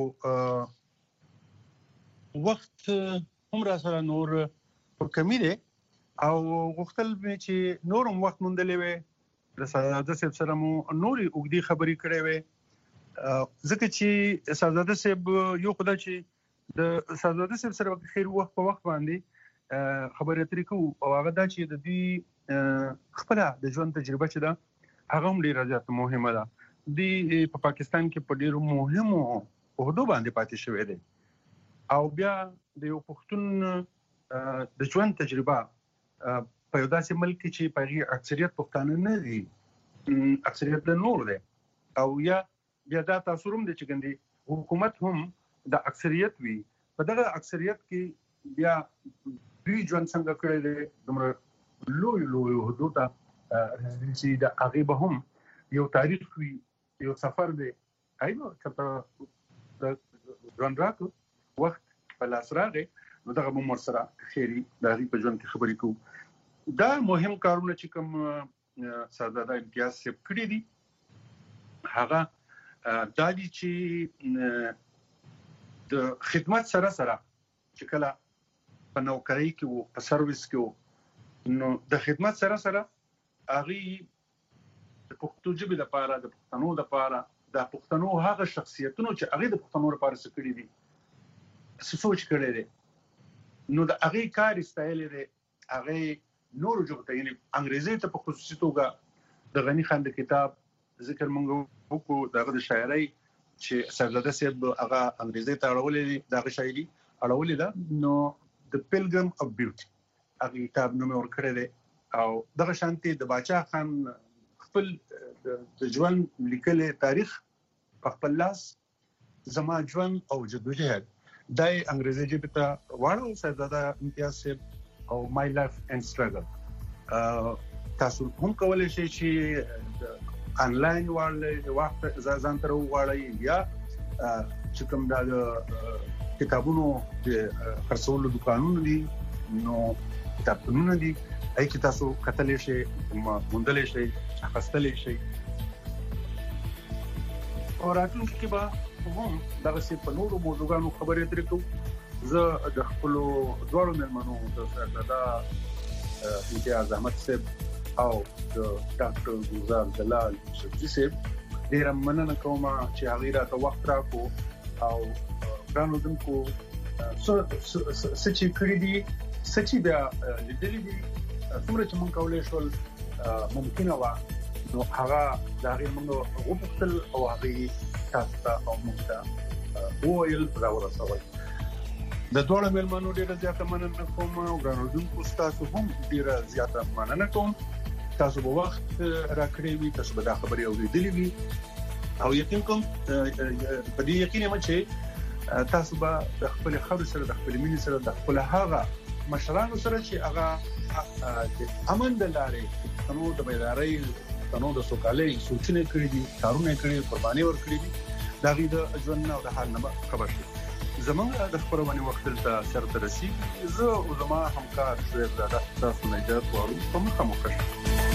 وخت هم را سره نور په کمی دی او غوښتل مې چې نورم وخت مونډلې وي د سازاده صاحب سره مو نوري اوږدي خبرې کړې وي ځکه چې سازاده صاحب یو خدای چې د سازاده صاحب سره خیر وخت په وخت باندې خبرې اترې کوو او هغه دا چې د دې خپل د ژوند تجربه چې ده هغه هم ډیره زیات مهمه ده. په پاکستان کې په ډیرو مهمو عہدو باندې پاتې شوی دی او بیا د یو پښتون د ژوند تجربه په یو داسې ملک کې چې په اکثریت پښتانه نه دي اکثریت د نور دی او یا بیا دا تاسو هم د چې ګندي حکومت هم د اکثریت وي په دغه اکثریت کې بیا دوی ژوند څنګه کړی دی دومره لوی عہدو ته چې د هغې به هم یو تاریخ وي یو سفر دی ایو چې د ژوند راتو وخت په لاس راغی نو دغه مو سره خیری د هغې په ژوند کې خبرې کوو. دا مهم کارونه چې کوم سازاده امتیاز صاحب کړي دي هغه دا دي چې د خدمت سره چې کله په نوکرۍ کې وو په سرویس کې وو نو د خدمت سره هغه د پښتو ژبې لپاره د پښتنو لپاره د پښتنو هغه شخصیتونو چې هغه د پښتنو لپاره څه کړی دي څه سوچ کړی دی نو د هغه کار استایل دی هغه نور ژبه ته یعنی انګریزي ته په خصوصي توګه د غنی خان د کتاب ذکر مونږ وکړو دغه د شاعرۍ چې سرزاده صاحب هغه انګریزي ته اړولې دغه شاعري اړولې ده نو د پیلګرم اف بیوټي هغه کتاب نوم ورکړی دی او دغه شانتي د باچا خان خپل د ژوند لیکل تاریخ په خپل لاس زما ژوند او جدوجہد دای انګریزي ژبه ته واړو سرزاده امتیاز صاحب او مای لایف اینڈ سټرګل تاسو هم کولای شئ چې انلاین وخت ځان تر وغواړئ یا چې کوم د کتابونو د خرڅولو دکانونه دي نو کتابونه دي اې کې تاسو کتلې شئ موندلې شئ اخستلې شئ او راتلونکي کې به هم دغه څه په نورو موضوعاتو خبرې اترې کوو. زه د خپل دوړو مېلمنو د سرزاده امتیاز احمد صاحب او د ډاکټر ګلزار جلال شفیع صاحب ډېر مننه کوم چې هغه راته وخت راکړو او ګرانو دونکو سچې کړې دي سچې بیا لیدلې دي څومره چې مونږ کولای شول ممکنه وه نو هغه د هغې مونږ وپوښتل او هغې تاسو ته او مونږ ته وویل راورسول. د دوړو مېلمنو ډېره زیاته مننه کوم او ګرانو دونکو ستاسو هم ډېره زیاته مننه کوم. تاسو به وخت راکړی وي تاسو به دا خبرې اورېدلې وي او یقین کوم په دې یقین یم چې تاسو به د خپل خبرو سره د خپل مینې سره د خپل هغه مشرانو سره چې هغه د امن د لارې تنو د بیدارۍ تنو د سوکالۍ سوچونه کړې دي کارونه کړې قرباني ورکړې دي دا غي د ژوند او د حال نه خبر شي. زموږ د خبرونه وخت ته سره رسیدي زه او زما همکار شویب زاده تاسو نه اجازه غواړم په مخه مو